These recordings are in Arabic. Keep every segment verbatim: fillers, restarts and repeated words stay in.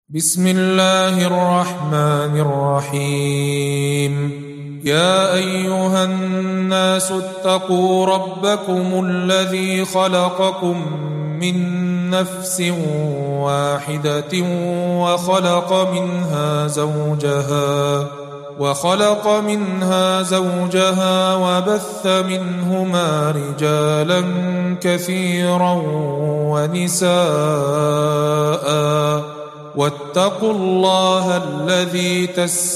بسم الله الرحمن الرحيم. يا أيها الناس اتقوا ربكم الذي خلقكم من نفس واحدة وخلق منها زوجها وخلق منها زوجها وبث منهما رجالا كثيرا ونساء واتقوا الله الذي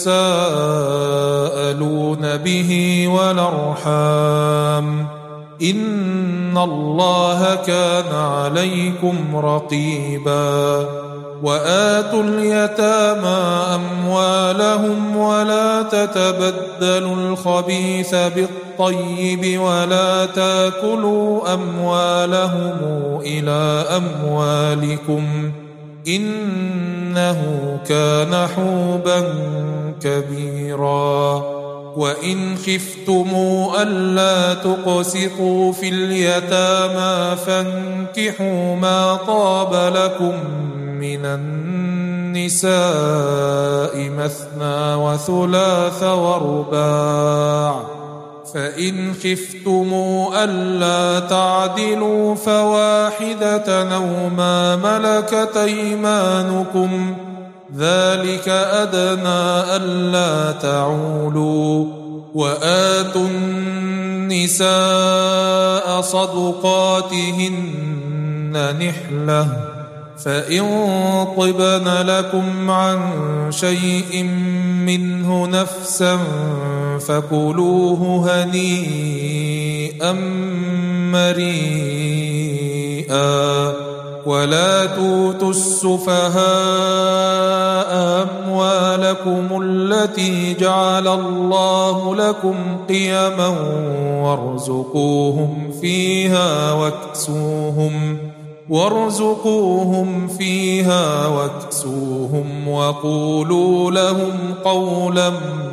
تساءلون به والأرحام إن الله كان عليكم رقيبا. وآتوا اليتامى أموالهم ولا تتبدلوا الخبيث بالطيب ولا تاكلوا أموالهم إلى أموالكم إنه كان حوبا كبيرا. وإن خفتموا ألا تقسطوا في اليتامى فانكحوا ما طاب لكم من النساء مثنى وثلاث ورباع، فإن خفتموا ألا تعدلوا فواحدة أو ما ملكت أيمانكم ذلك أدنى ألا تعولوا. وآتوا النساء صدقاتهن نحلة، فإن طبن لكم عن شيء منه نفسا فكلوه هنيئا مريئا. ولا تؤتوا السفهاء أموالكم التي جعل الله لكم قيما وارزقوهم فيها واكسوهم وارزقوهم فيها واكسوهم وقولوا لهم قولا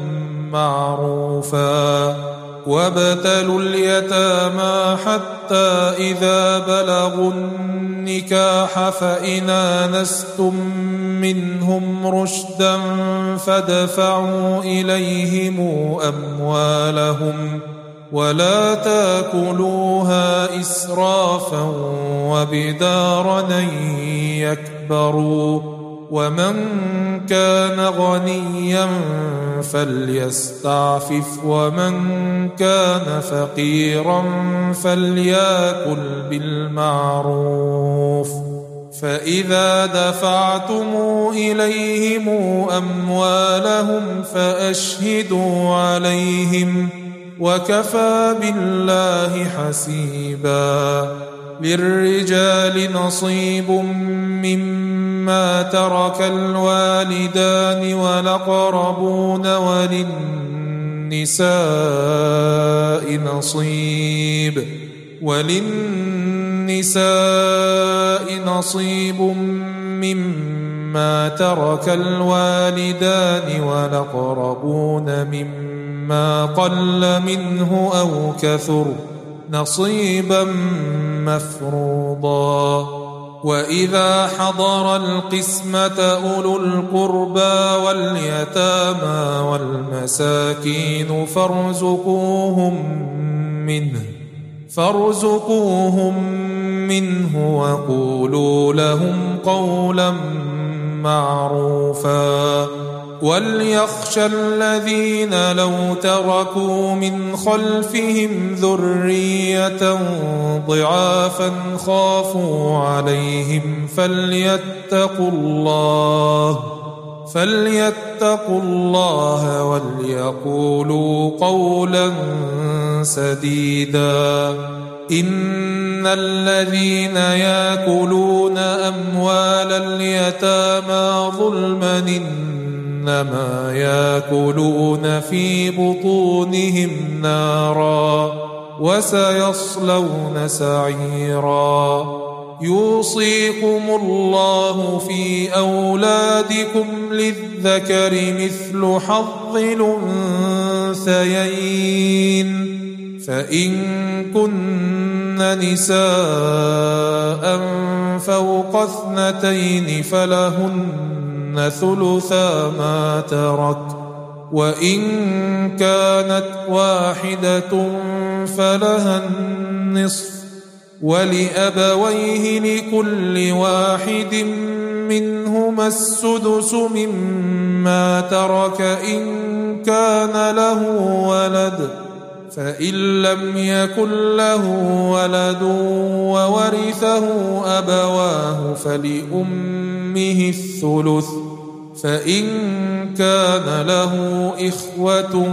معروفا. وابتلوا اليتامى حتى إذا بلغوا النكاح فإن آنستم منهم رشدا فادفعوا إليهم أموالهم ولا تاكلوها إسرافا وبدارا أن يكبروا. ومن كان غنيا فليستعفف ومن كان فقيرا فليأكل بالمعروف. فإذا دفعتم إليهم أموالهم فأشهدوا عليهم وكفى بالله حسيبا. للرجال نصيب مما ترك الوالدان والأقربون وللنساء نصيب وللنساء نصيب مما ترك الوالدان والأقربون مما قل منه أو كثر نصيبا مفروضا. وإذا حضر القسمة أولو القربى واليتامى والمساكين فارزقوهم منه فارزقوهم منه وقولوا لهم قولا معروفا. وليخشى الذين لو تركوا من خلفهم ذرية ضعافا خافوا عليهم فليتقوا الله فليتقوا الله وليقولوا قولا سديدا. إن الذين يأكلون أموال اليتامى ظلما إنما يأكلون في بطونهم نارا وسيصلون سعيرا. يوصيكم الله في أولادكم للذكر مثل حظ الأنثيين فإن كن نساء فوق اثنتين فلهن ثلثا ما ترك، وإن كانت واحدة فلها النصف، ولأبويه لكل واحد منهما السدس مما ترك إن كان له ولد، فإن لم يكن له ولد وورثه أبواه فلأمه الثلث، فإن كان له إخوة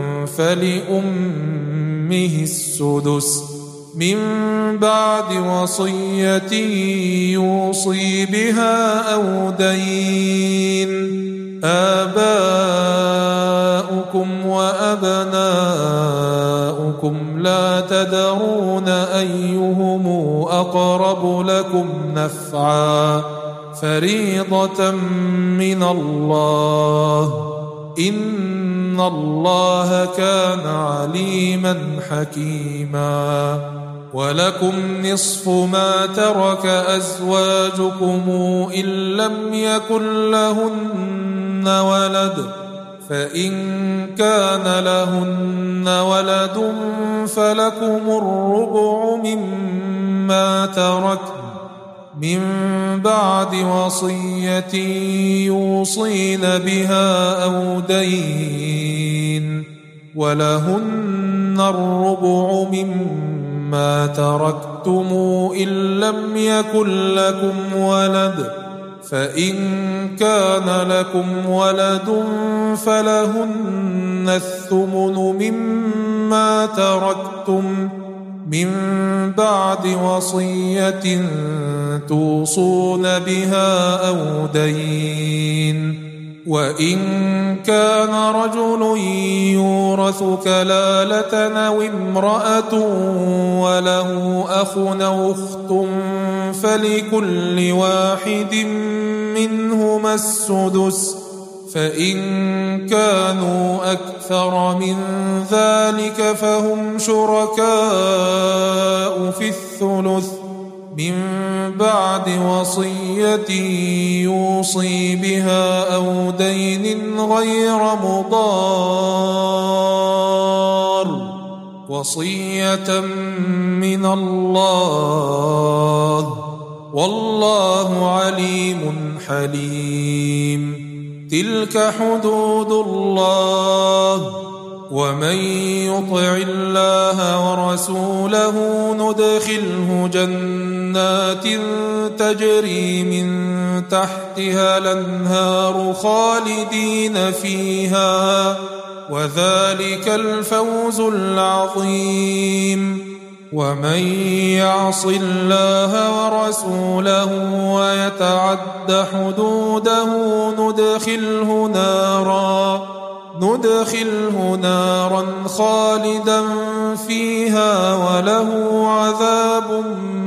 فلأمه السدس من بعد وصية يوصي بها أو دين. آباؤكم وأبناؤكم لا تدرون أيهم أقرب لكم نفعا فريضة من الله، إن الله كان عليما حكيما. ولكم نصف ما ترك أزواجكم إن لم يكن لهن ولد، فإن كان لهن ولد فلكم الربع مما تركن من بعد وصية يوصين بها أو دين، ولهن الربع مما تركتم إن لم يكن لكم ولد، فإن كان لكم ولد فلهن الثمن مما تركتم من بعد وصية توصون بها أو دين. وإن كان رجل يورث كلالة أو امرأة وله أخ أو أخت فلكل واحد منهما السدس، فإن كانوا أكثر من ذلك فهم شركاء في الثلث من بعد وصية يوصي بها أو دين غير مضار، وصية من الله، والله عليم حليم. تلك حدود الله، ومن يطع الله ورسوله ندخله جنات تجري من تحتها الأنهار خالدين فيها، وذلك الفوز العظيم. ومن يعص الله ورسوله ويتعد حدوده ندخله نارا ندخله نارا خالدا فيها وله عذاب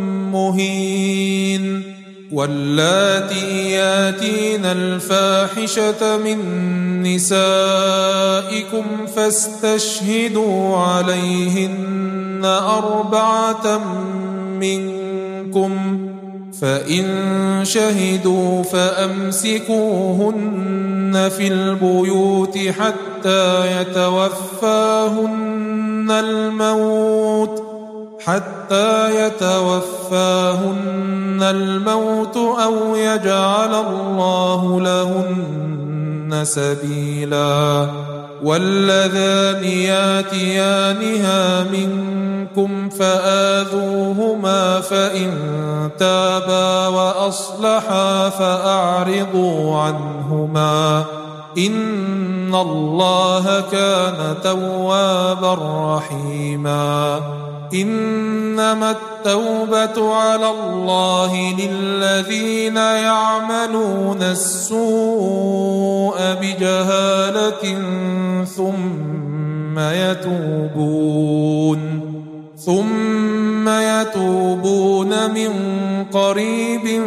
مهين. واللاتي ياتين الفاحشة من نسائكم فاستشهدوا عليهن أربعة منكم، فإن شهدوا فأمسكوهن في البيوت حتى يتوفاهن الموت حتى يتوفاهن الموت أو يجعل الله لهن سبيلا. واللذان ياتيانها منكم فآذوهما فإن تابا وأصلحا فأعرضوا عنهما إن الله كان توابا رحيما. إنما التوبة على الله للذين يعملون السوء بجهالة ثم يتوبون ثم يتوبون من قريب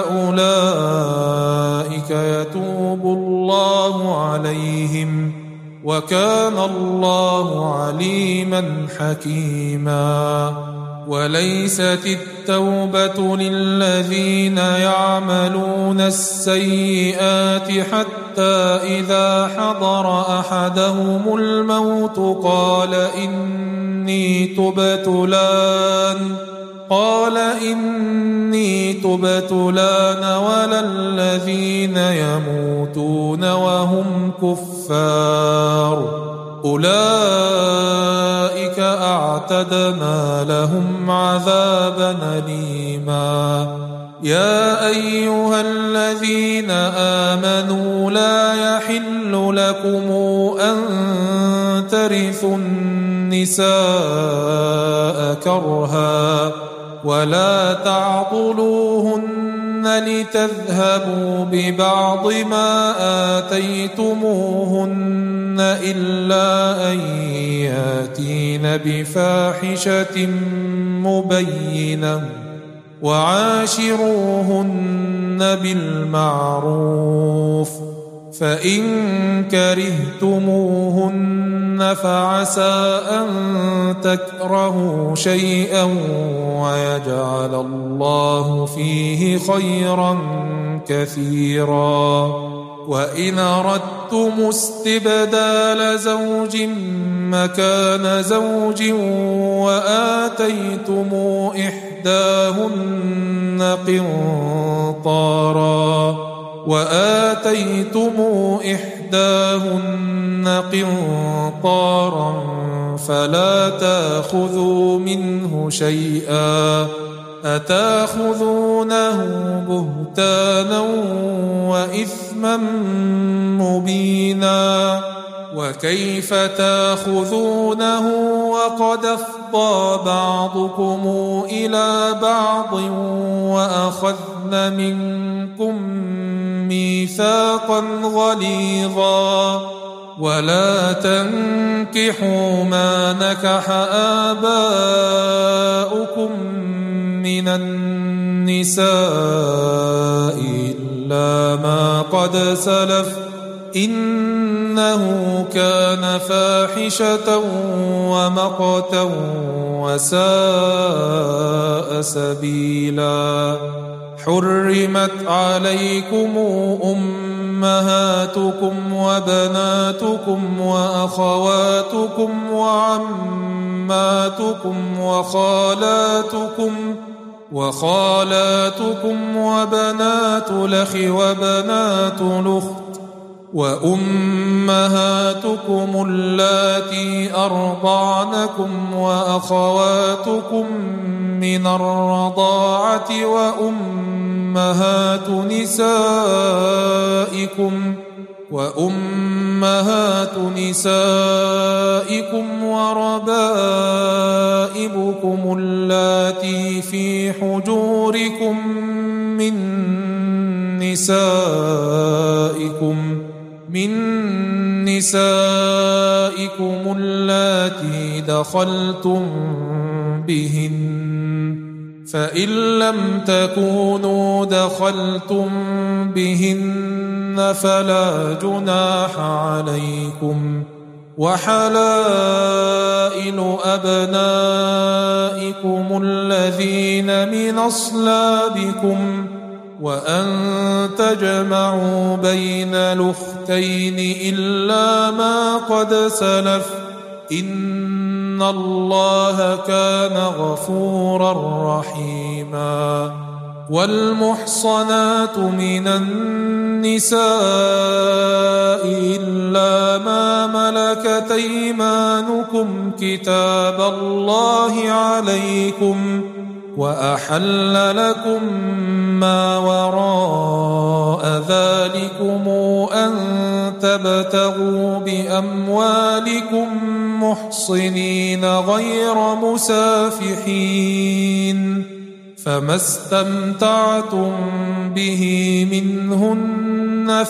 فأولئك يتوب الله عليهم وكان الله عليما حكيما. وليست التوبة للذين يعملون السيئات حتى إذا حضر أحدهم الموت قال إني تبت الآن قال إني تبت الآن ولا الذين يموتون وهم كفار أولئك أعتدنا لهم عذابا أليما. يا أيها الذين آمنوا لا يحل لكم أن ترثوا النساء كرها ولا تعضلوهن لتذهبوا ببعض ما آتيتموهن إلا أن ياتين بفاحشة مبينة وعاشروهن بالمعروف فإن كرهتموهن فعسى أن تكرهوا شيئا ويجعل الله فيه خيرا كثيرا. وإن أردتم استبدال زوج مكان زوج وآتيتم إحداهن قنطارا وآتيتم إحداهن قنطارا فلا تأخذوا منه شيئا أتأخذونه بهتانا وإثما مبينا. وكيف تأخذونه وقد أفضى بعضكم إلى بعض وأخذن منكم ميثاقا غليظا. ولا تنكحوا ما نكح آباؤكم من النساء إلا ما قد سلف إنه كان فاحشة ومقتا وساء سبيلا. حرمت عليكم أمهاتكم وبناتكم وأخواتكم وعماتكم وخالاتكم وخالاتكم وبنات الأخ وبنات الأخت وأمهاتكم اللاتي أرضعنكم وأخواتكم من الرضاعة وأمهات نسائكم وأمهات نسائكم وربائبكم اللاتي في حجوركم من نسائكم من نسائكم اللاتي دخلتم بهن فإن لم تكونوا دخلتم بهن فلا جناح عليكم. وحلائل أبنائكم الذين من أصلابكم وأن تجمعوا بين الأختين إلا ما قد سلف إن الله كان غفورا رحيما. والمحصنات من النساء إلا ما ملكت أيمانكم كتاب الله عليكم وأحل لكم ما وراء ذلكم أن تبتغوا بأموالكم محصنين غير مسافحين فما استمتعتم به منهن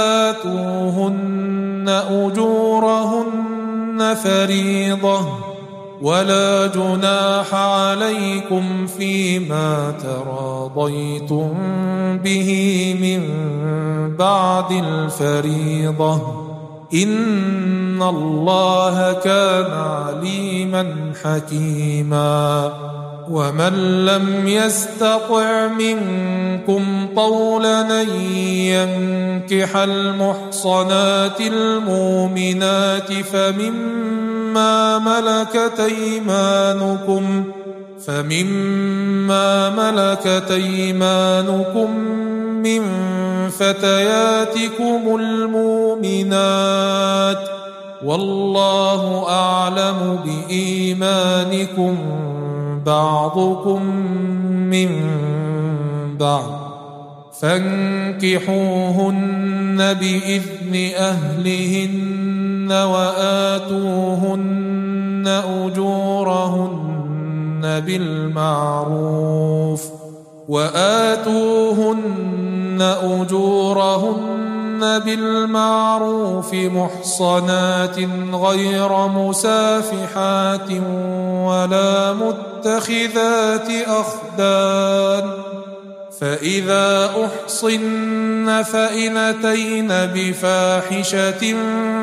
فآتوهن أجورهن فريضة ولا جناح عليكم فيما تراضيتم به من بعد الفريضة إن الله كان عليما حكيما ومن لم يستطع منكم طولا أن ينكح المحصنات المؤمنات فمما ملكت أيمانكم فمما ملكت أيمانكم من فتياتكم المؤمنات والله أعلم بإيمانكم بعضكم من بعض فانكحوهن بإذن أهلهن وآتوهن أجورهن بالمعروف وآتوهن أجورهن بالمعروف محصنات غير مسافحات ولا متخذات أخدان فإذا أحصن فإن أتين بفاحشة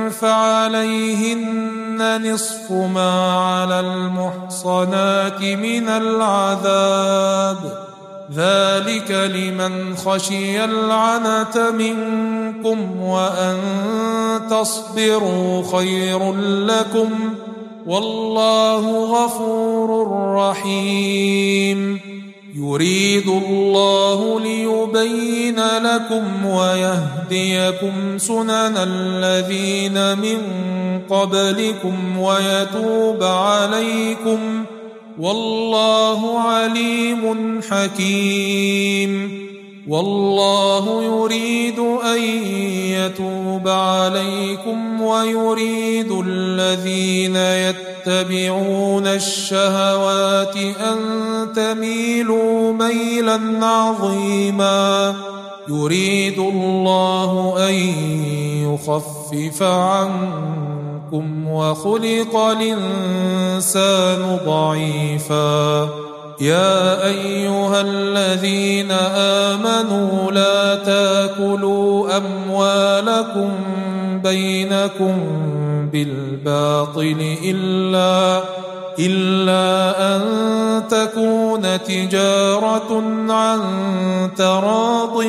فعليهن نصف ما على المحصنات من العذاب ذلك لمن خشي العنة منكم وأن تصبروا خير لكم والله غفور رحيم يريد الله ليبين لكم ويهديكم سنن الذين من قبلكم ويتوب عليكم والله عليم حكيم والله يريد أن يتوب عليكم ويريد الذين يتبعون الشهوات أن تميلوا ميلا عظيما يريد الله أن يخفف عنكم وخلق الإنسان ضعيفا يا أيها الذين آمنوا لا تاكلوا أموالكم بينكم بالباطل إلا إلا أن تكون تجارة عن تراض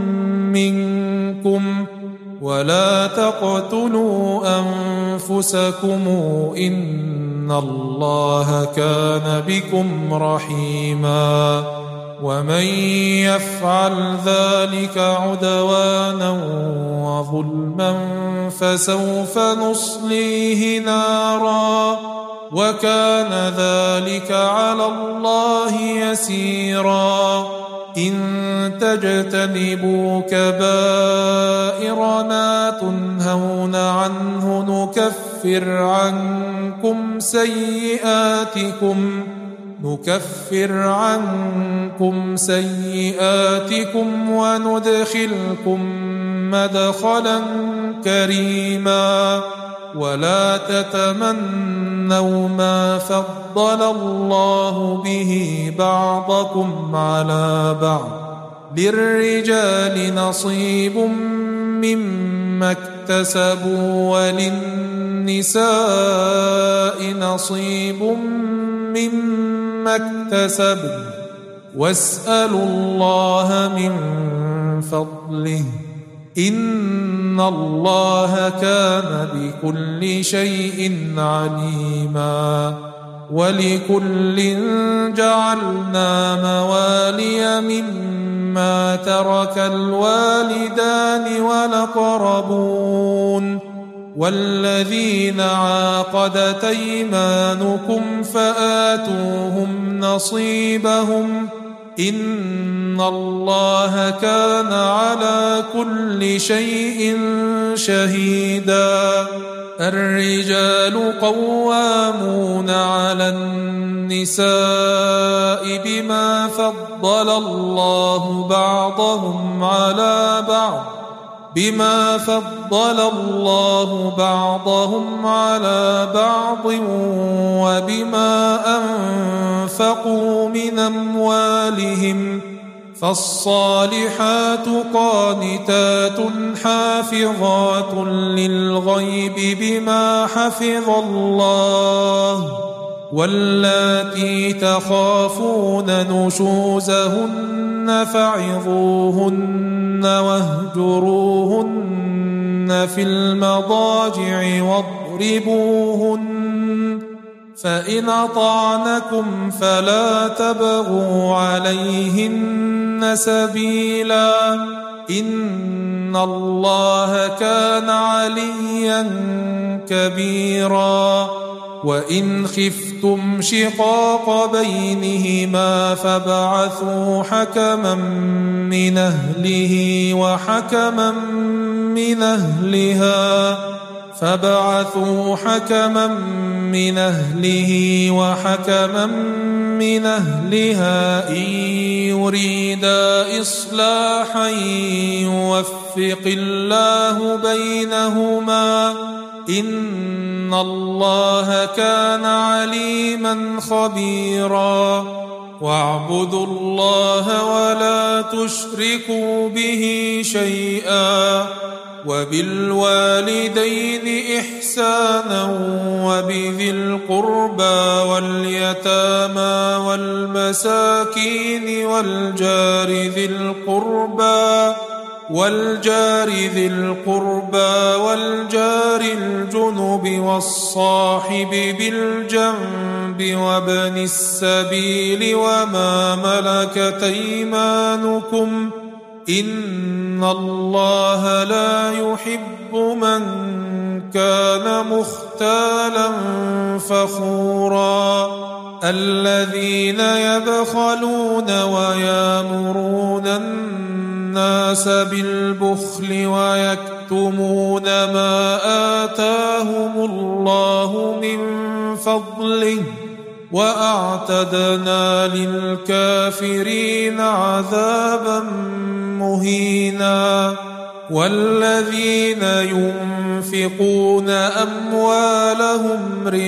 منكم ولا تقتلوا أنفسكم إن الله كان بكم رحيما ومن يفعل ذلك عدوانا وظلما فسوف نصليه نارا وكان ذلك على الله يسيرا إن تجتنبوا كبائر ما تنهون عنه نكفر عنكم سيئاتكم نكفر عنكم سيئاتكم وندخلكم مدخلا كريما ولا تتمنوا ما فضل الله به بعضكم على بعض للرجال نصيب مما اكتسبوا وللنساء نصيب مما اكتسبن واسألوا الله من فضله إن الله كان بكل شيء عليما ولكل جعلنا موالي مما ترك الوالدان والأقربون والذين عاقدت أيمانكم فآتوهم نصيبهم إن الله كان على كل شيء شهيدا الرجال قوامون على النساء بما فضل الله بعضهم على بعض بما فضل الله بعضهم على بعض وبما أنفقوا من أموالهم فالصالحات قانتات حافظات للغيب بما حفظ الله واللاتي تخافون نشوزهن فعظوهن واهجروهن في المضاجع واضربوهن فإن أطعنكم فلا تبغوا عليهن سبيلا إن الله كان عليا كبيرا وإن خفتم شقاق بينهما فابعثوا حكما من أهله وحكما من أهلها فابعثوا حكما من أهله وحكما من أهلها إن يريدا إصلاحا يوفق الله بينهما إن الله كان عليما خبيرا واعبدوا الله ولا تشركوا به شيئا وبالوالدين إحسانا وبذي القربى واليتامى والمساكين والجار ذي القربى والجار ذي القربى والجار الجنب والصاحب بالجنب وابن السبيل وما ملكت أيمانكم إن الله لا يحب من كان مختالا فخورا الذين يبخلون ويامرون الناس بالبخل ويكتمون ما آتاهم الله من فضله وأعتدنا للكافرين عذابا مهينا والذين ينفقون أموالهم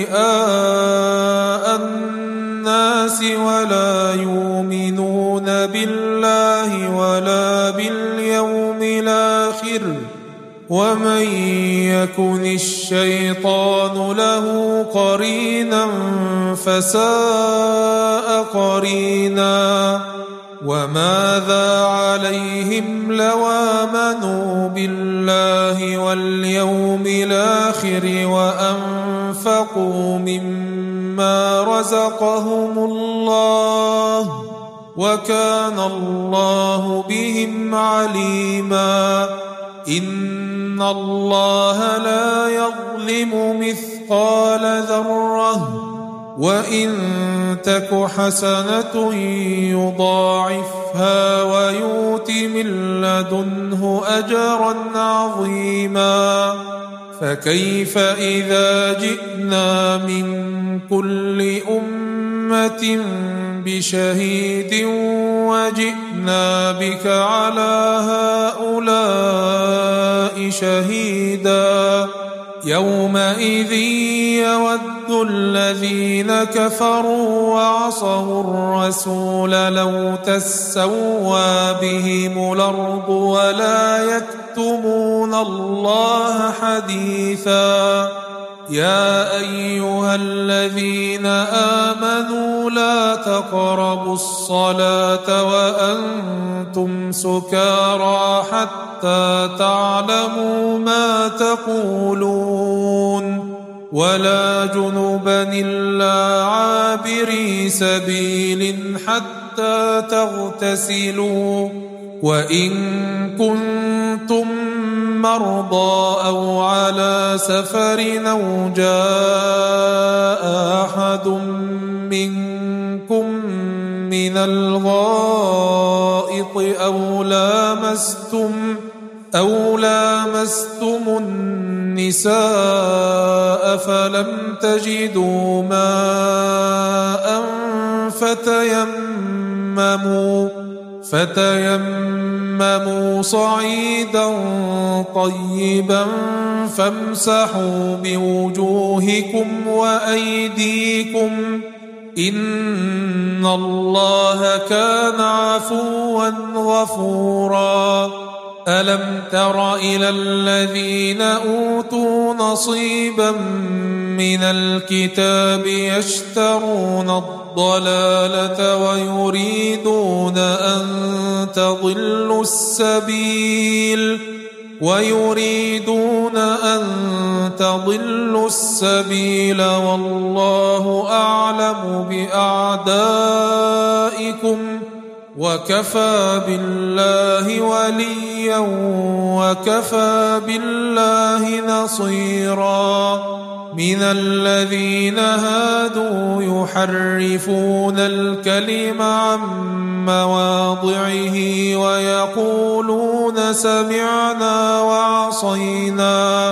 رئاء الناس ولا يؤمنون بالله ولا باليوم الآخر ومن يكن الشيطان له قرينا فساء قرينا وماذا عليهم لو آمنوا بالله واليوم الآخر وأنفقوا مما رزقهم الله وكان الله بهم عليما إن الله لا يظلم مثقال ذرة وإن تك حسنة يضاعفها ويؤت من لدنه أجرا عظيما فكيف إذا جئنا من كل أمة بشهيد وجئنا بك على هؤلاء شهيدا يومئذ يود الذين كفروا وعصوا الرسول لو تسوى بهم الأرض ولا يكتمون الله حديثا يا أيها الذين آمنوا لا تقربوا الصلاة وأنتم سكارى حتى تعلموا ما تقولون ولا جنبا إلا عابري سبيل حتى تغتسلوا وإن كنتم مرضى أو على سفر أو جاء أحد منكم من الغائط أو لامستم أو لامستم النساء فلم تجدوا ماء فتيمموا فتيمموا صعيدا طيبا فامسحوا بوجوهكم وأيديكم إن الله كان عفوا غفورا. ألم تر إلى الذين أوتوا نصيبا من الكتاب يشترون الضلالة ويريدون أن تضلوا السبيل ويريدون أن تضلوا السبيل والله أعلم بأعدائكم وكفى بالله وليا وكفى بالله نصيرا. من الذين هادوا يحرفون الكلم عن مواضعه ويقولون سمعنا وعصينا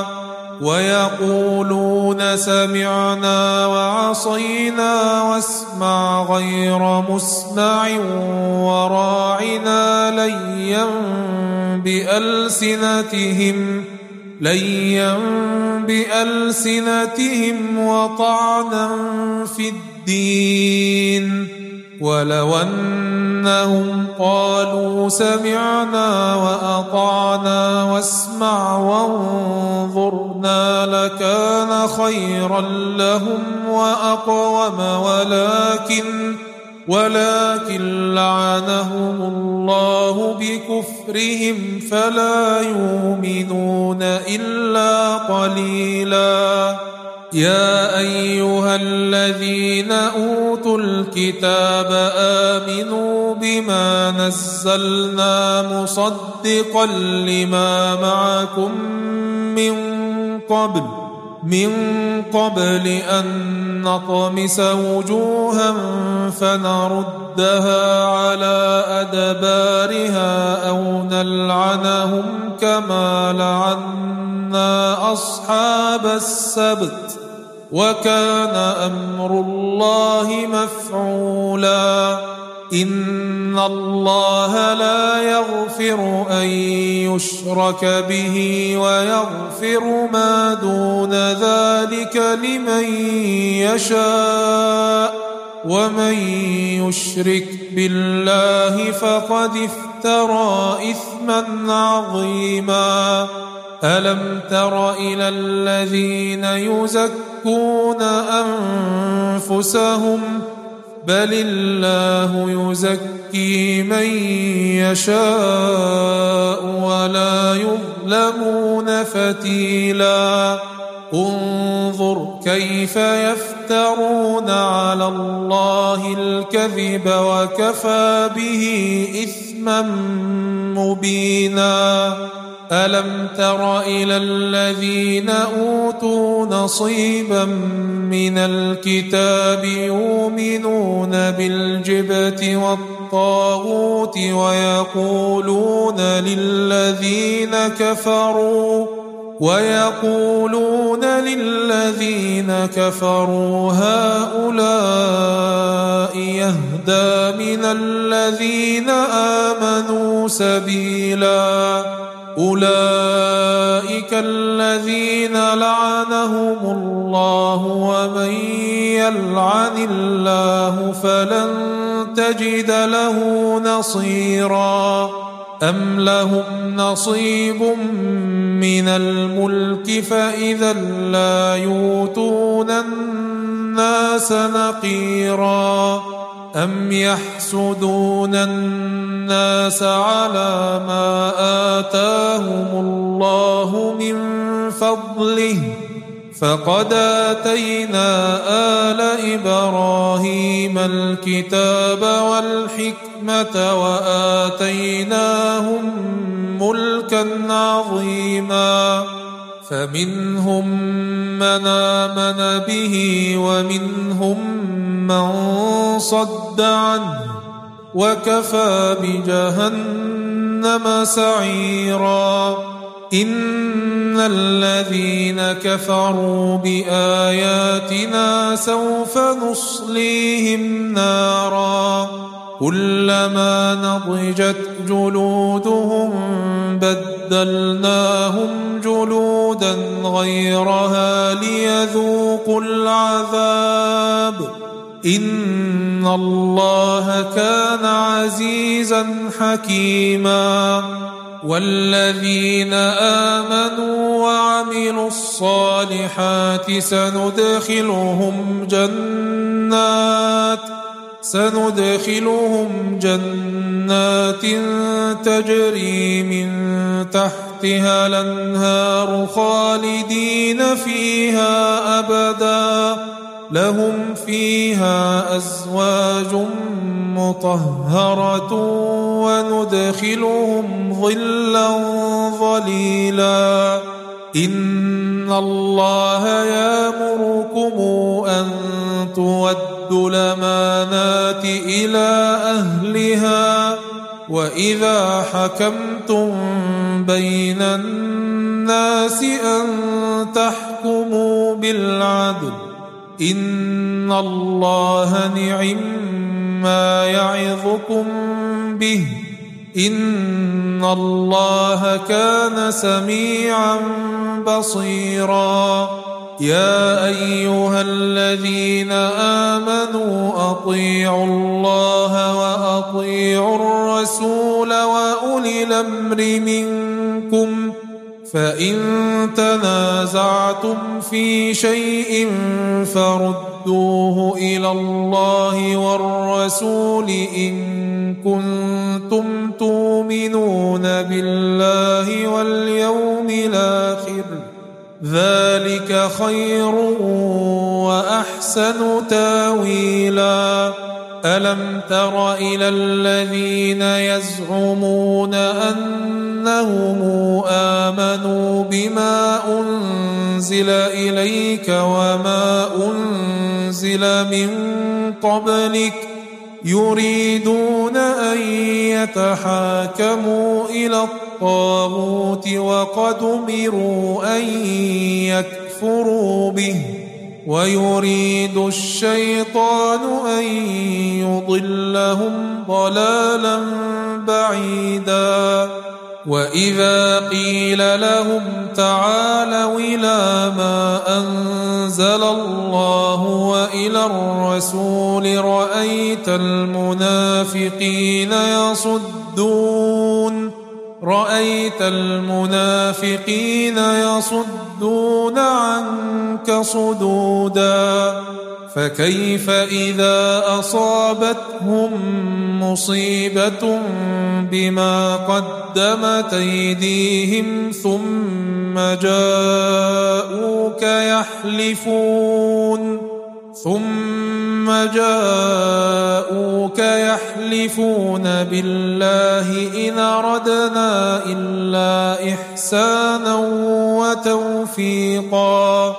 ويقولون سمعنا وعصينا واسمع غير مسمع وراعنا ليا بألسنتهم ليا بألسنتهم وطعنا في الدين. ولو أنهم قالوا سمعنا وأطعنا واسمع وانظرنا لكان خيرا لهم وأقوم ولكن ولكن لعنهم الله بكفرهم فلا يؤمنون إلا قليلا. يا أيها الذين أوتوا الكتاب آمنوا بما نزلنا مصدقا لما معكم من قبل من قبل أن نطمس وجوها فنردها على أدبارها أو نلعنهم كما لعنا أصحاب السبت وكان أمر الله مفعولا. إن الله لا يغفر أن يشرك به ويغفر ما دون ذلك لمن يشاء ومن يشرك بالله فقد افترى إثما عظيما. ألم تر إلى الذين يزكون أنفسهم بل الله يزكي من يشاء ولا يظلمون فتيلا. انظر كيف يفترون على الله الكذب وكفى به إثما مبينا. ألم تر إلى الذين أوتوا نصيبا من الكتاب يؤمنون بالجبت والطاغوت ويقولون للذين كفروا ويقولون للذين كفروا هؤلاء يهدى من الذين آمنوا سبيلا. أولئك الذين لعنهم الله ومن يلعن الله فلن تجد له نصيرا. أم لهم نصيب من الملك فإذا لا يؤتون الناس نقيرا. أم يحسدون الناس على ما آتاهم الله من فضله فقد آتينا آل إبراهيم الكتاب والحكمة وآتيناهم ملكا عظيما. فمنهم من آمن به ومنهم من صد عنه وكفى بجهنم سعيرا. إن الذين كفروا بآياتنا سوف نصليهم نارا كلما نضجت جلودهم بدلناهم جلودا غيرها ليذوقوا العذاب إن الله كان عزيزا حكيما والذين آمنوا وعملوا الصالحات سندخلهم جنات سندخلهم جنات تجري من تحتها الأنهار خالدين فيها أبدا لهم فيها أزواج مطهرة وندخلهم ظلا ظليلا إن الله يأمركم أن تودوا الأمانات إلى أهلها وإذا حكمتم بين الناس أن تحكموا بالعدل إن الله نعم ما يعظكم به إن الله كان سميعا بصيرا يا أيها الذين آمنوا أطيعوا الله وأطيعوا الرسول وأولي الأمر منكم فإن تنازعتم في شيء فردوه إلى الله والرسول إن كنتم تؤمنون بالله واليوم الآخر ذلك خير وأحسن تاويلا ألم تر إلى الذين يزعمون أنهم آمنوا بما أنزل إليك وما أنزل من قبلك يريدون أن يتحاكموا إلى الطاغوت وقد أمروا أن يكفروا به ويريد الشيطان أن يضلهم ضلالا بعيدا وإذا قيل لهم تعالوا إلى ما أنزل الله وإلى الرسول رأيت المنافقين يصدون رأيت المنافقين يصدون عنك صدودا فكيف إذا أصابتهم مصيبة بما قدمت أيديهم ثم جاءوك يحلفون ثم جاءوك يحلفون بالله إن أردنا إلا إحسانا وتوفيقا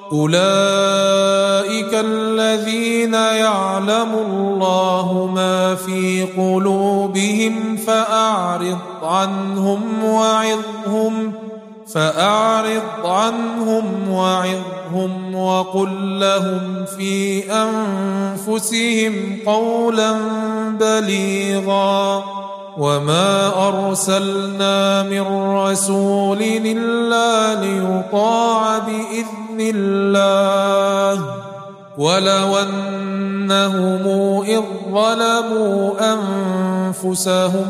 أولئك الذين يعلم الله ما في قلوبهم فأعرض عنهم وعظهم فأعرض عنهم وعظهم وقل لهم في أنفسهم قولا بليغا وما أرسلنا من رسول إلا ليطاع بإذن الله ولو أنهم إذ ظلموا أنفسهم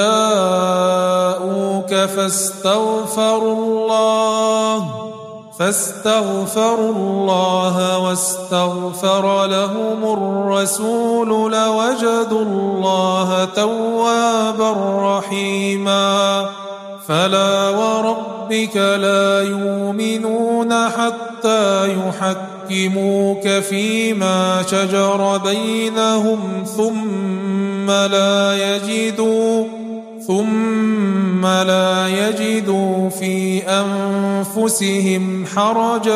جاءوك فاستغفروا الله فاستغفروا الله واستغفر لهم الرسول لوجدوا الله توابا رحيما فلا وربك لا يؤمنون حتى يحكموك فيما شجر بينهم ثم لا يجدوا ثم لا يجدوا في أنفسهم حرجا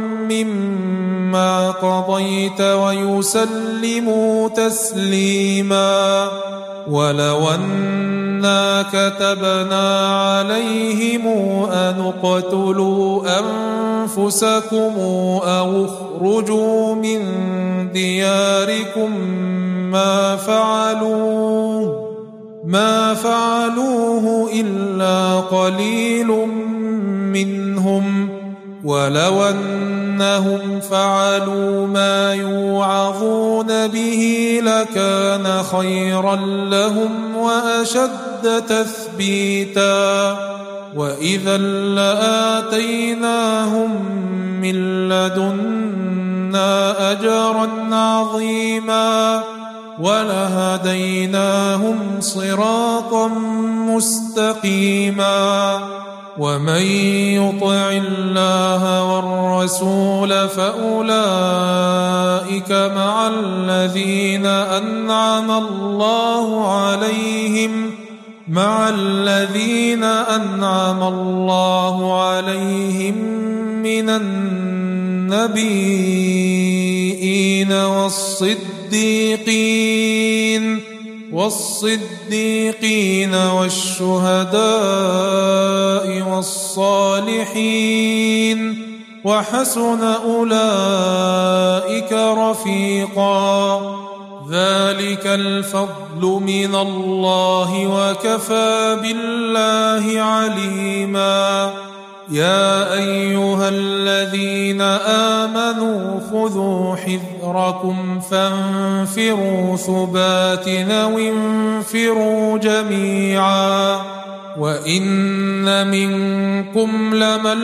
مما قضيت ويسلموا تسليما ولو أنا كتبنا عليهم أن اقتلوا أنفسكم أو اخرجوا من دياركم ما فعلوه ما فعلوه إلا قليل منهم ولو أن أنهم فعلوا ما يوعظون به لكان خيرا لهم وأشد تثبيتا وإذا لآتيناهم من لدنا أجرا عظيما ولهديناهم صراطا مستقيما ومن يطع الله والرسول فأولئك مع الذين أنعم الله عليهم مع الذين أنعم الله عليهم من النبيين والصديقين والصديقين والشهداء والصالحين وحسن أولئك رفيقا ذلك الفضل من الله وكفى بالله عليما يا أيها الذين آمنوا خذوا حذركم فانفروا ثبات أو انفروا جميعا وإن منكم لمن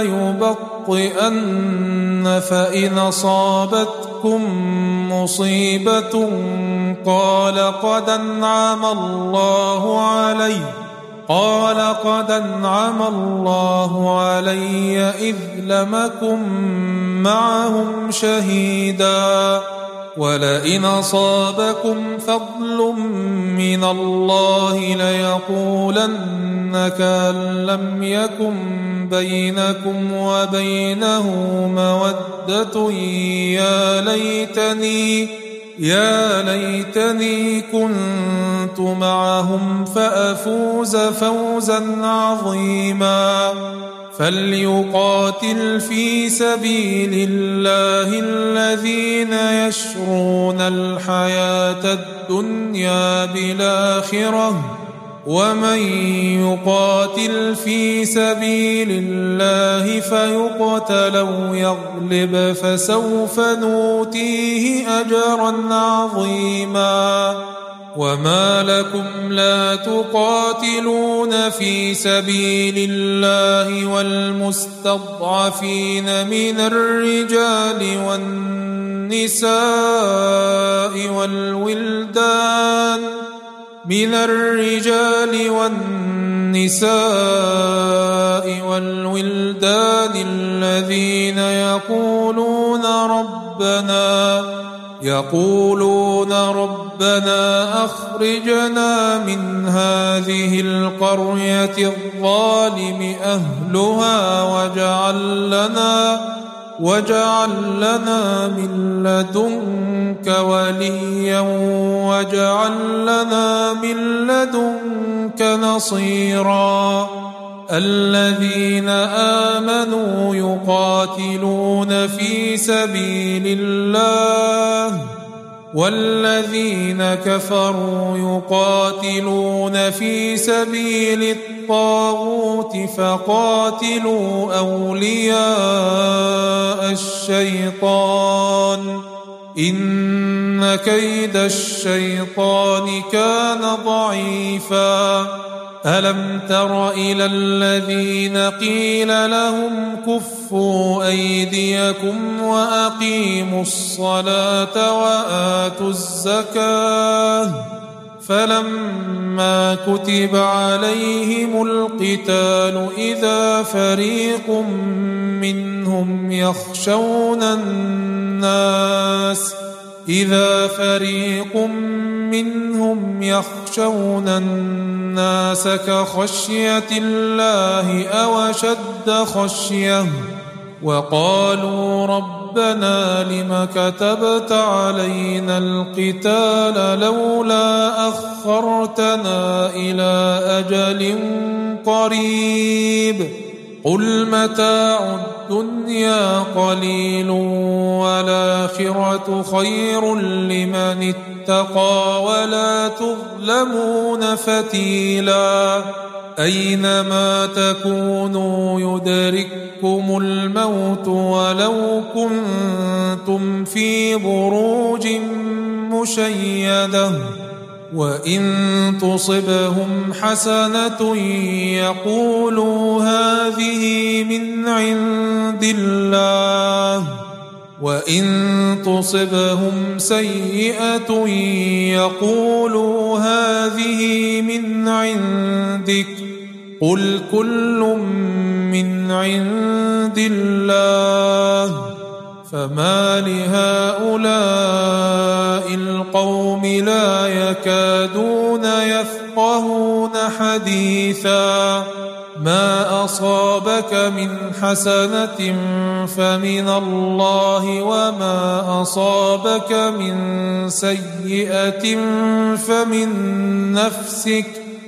ليبطئن فإن أصابتكم مصيبة قال قد أنعم الله علي قال قد أنعم الله علي إذ لم أكن معهم شهيدا ولئن أصابكم فضل من الله ليقولن كأن لم يكن بينكم وبينه مودة يا ليتني يا ليتني كنت معهم فأفوز فوزا عظيما فليقاتل في سبيل الله الذين يشرون الحياة الدنيا بالآخرة ومن يقاتل في سبيل الله فيقتل أو يغلب فسوف نؤتيه أجرا عظيما وما لكم لا تقاتلون في سبيل الله والمستضعفين من الرجال والنساء والولدان من الرجال والنساء والولدان الذين يقولون ربنا يقولون ربنا أخرجنا من هذه القرية الظالم أهلها واجعل لنا واجعل لنا من لدنك وليا واجعل لنا من لدنك نصيرا الذين آمنوا يقاتلون في سبيل الله والذين كفروا يقاتلون في سبيل الطاغوت فقاتلوا أولياء الشيطان إن كيد الشيطان كان ضعيفا ألم تر إلى الذين قيل لهم كفوا أيديكم وأقيموا الصلاة وآتوا الزكاة فلما كتب عليهم القتال إذا فريق منهم يخشون الناس إذا فريق منهم يخشون الناس كخشية الله أو أشد خشية وقالوا ربنا لم كتبت علينا القتال لولا أخرتنا إلى أجل قريب قل متاع الدنيا قليل والآخرة خير لمن اتقى ولا تظلمون فتيلا أينما تكونوا يدرككم الموت ولو كنتم في بروج مشيدة وإن تصبهم حسنة يقولوا هذه من عند الله وإن تصبهم سيئة يقولوا هذه من عندك قل كل من عند الله فما لهؤلاء القوم لا يكادون يفقهون حديثا ما أصابك من حسنة فمن الله وما أصابك من سيئة فمن نفسك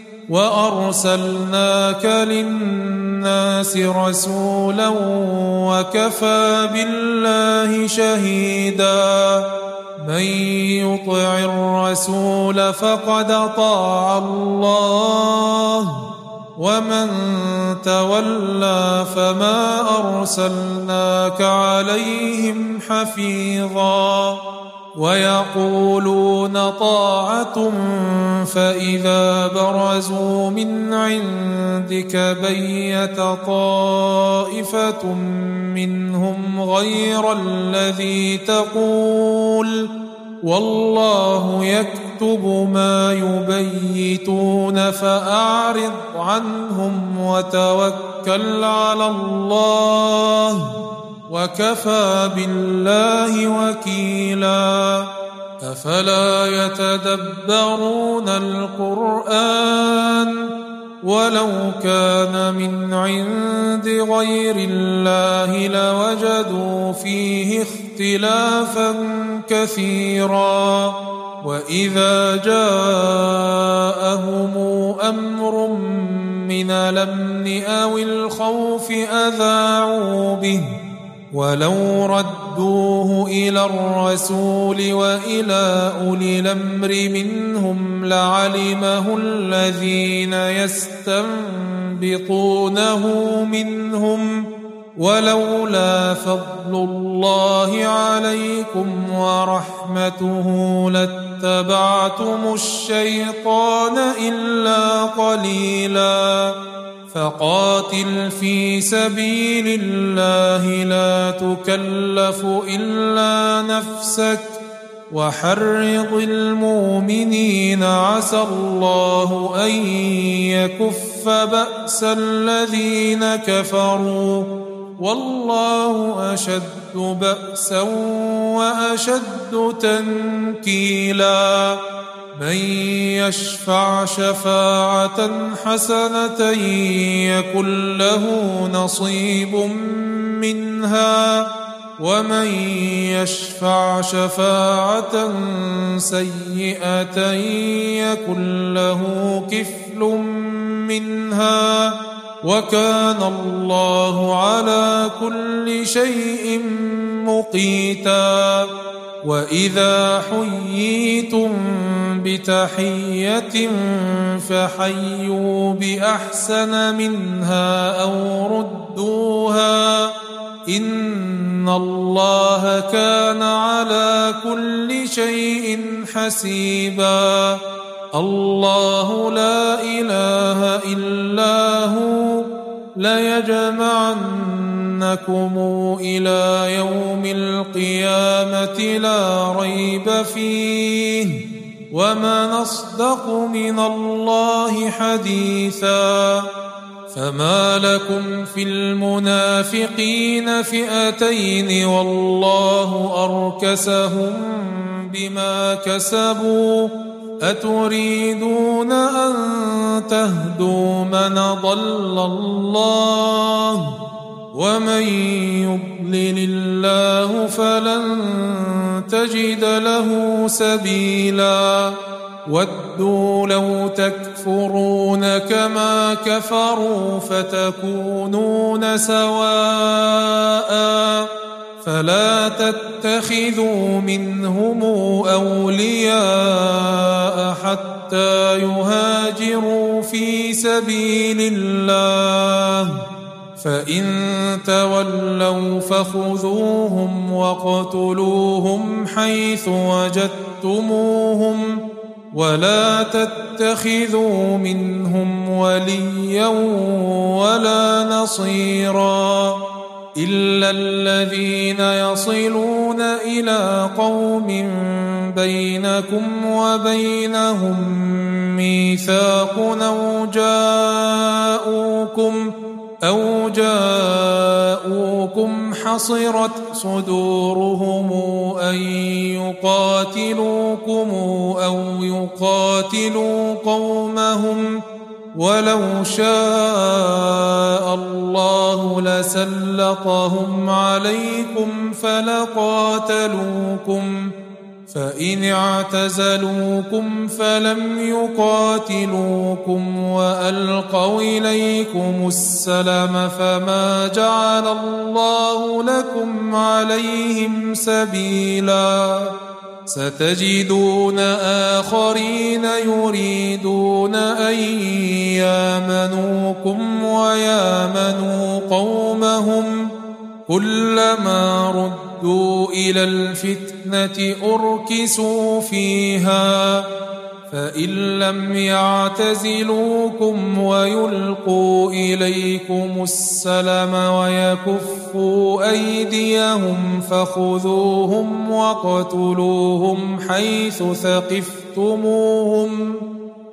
وأرسلناك للناس رسولا وكفى بالله شهيدا من يطع الرسول فقد أطاع الله ومن تولى فما أرسلناك عليهم حفيظا ويقولون طاعة فإذا برزوا من عندك بيت طائفة منهم غير الذي تقول والله يكتب ما يبيتون فأعرض عنهم وتوكل على الله وكفى بالله وكيلا أفلا يتدبرون القرآن ولو كان من عند غير الله لوجدوا فيه اختلافا كثيرا وإذا جاءهم أمر من الأمن أو الخوف أذاعوا به ولو ردوه إلى الرسول وإلى أولي الأمر منهم لعلمه الذين يستنبطونه منهم ولولا فضل الله عليكم ورحمته لاتبعتم الشيطان إلا قليلا فقاتل في سبيل الله لا تكلف إلا نفسك وحرض المؤمنين عسى الله أن يكف بأس الذين كفروا والله أشد بأسا وأشد تنكيلا من يشفع شفاعة حسنة يكن له نصيب منها ومن يشفع شفاعة سيئة يكن له كفل منها وكان الله على كل شيء مقيتا وإذا حييتم بتحية فحيوا بأحسن منها أو ردوها إن الله كان على كل شيء حسيبا الله لا إله إلا هو ليجمعنكم إلى يوم القيامة لا ريب فيه ومن أصدق من الله حديثا فما لكم في المنافقين فئتين والله أركسهم بما كسبوا أتريدون أن تهدوا من ضل الله ومن يضلل الله فلن تجد له سبيلا ودوا لو تكفرون كما كفروا فتكونون سواء فلا تتخذوا منهم أولياء حتى حتى يهاجروا في سبيل الله، فإن تولوا فخذوهم واقتلوهم حيث وجدتموهم، ولا تتخذوا منهم وليا ولا نصيرا إلا الذين يصلون إلى قوم بينكم وبينهم ميثاق أو جاءوكم أو جاءوكم حصرت صدورهم أن يقاتلوكم أو يقاتلوا قومهم، ولو شاء الله لسلطهم عليكم فلقاتلوكم، فإن اعتزلوكم فلم يقاتلوكم وألقوا إليكم السلم فما جعل الله لكم عليهم سبيلا. ستجدون آخرين يريدون أن يامنوكم ويامنوا قومهم، كلما ردوا إلى الفتنة أركسوا فيها، فإن لم يعتزلوكم ويلقوا إليكم السلم ويكفوا أيديهم فخذوهم واقتلوهم حيث ثقفتموهم،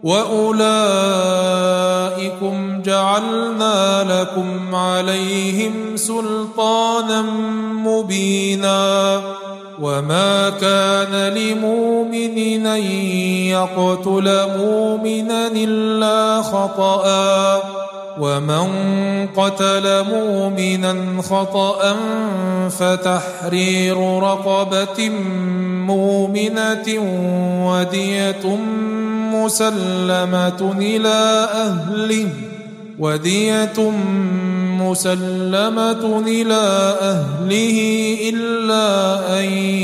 وأولئكم جعلنا لكم عليهم سلطانا مبينا. وما كان لمؤمن أن يقتل مؤمنا إلا خطأ، ومن قتل مؤمنا خطأ فتحرير رقبة مؤمنة ودية مسلمة إلى أهله ودية مسلمة إلى أهله إلا أن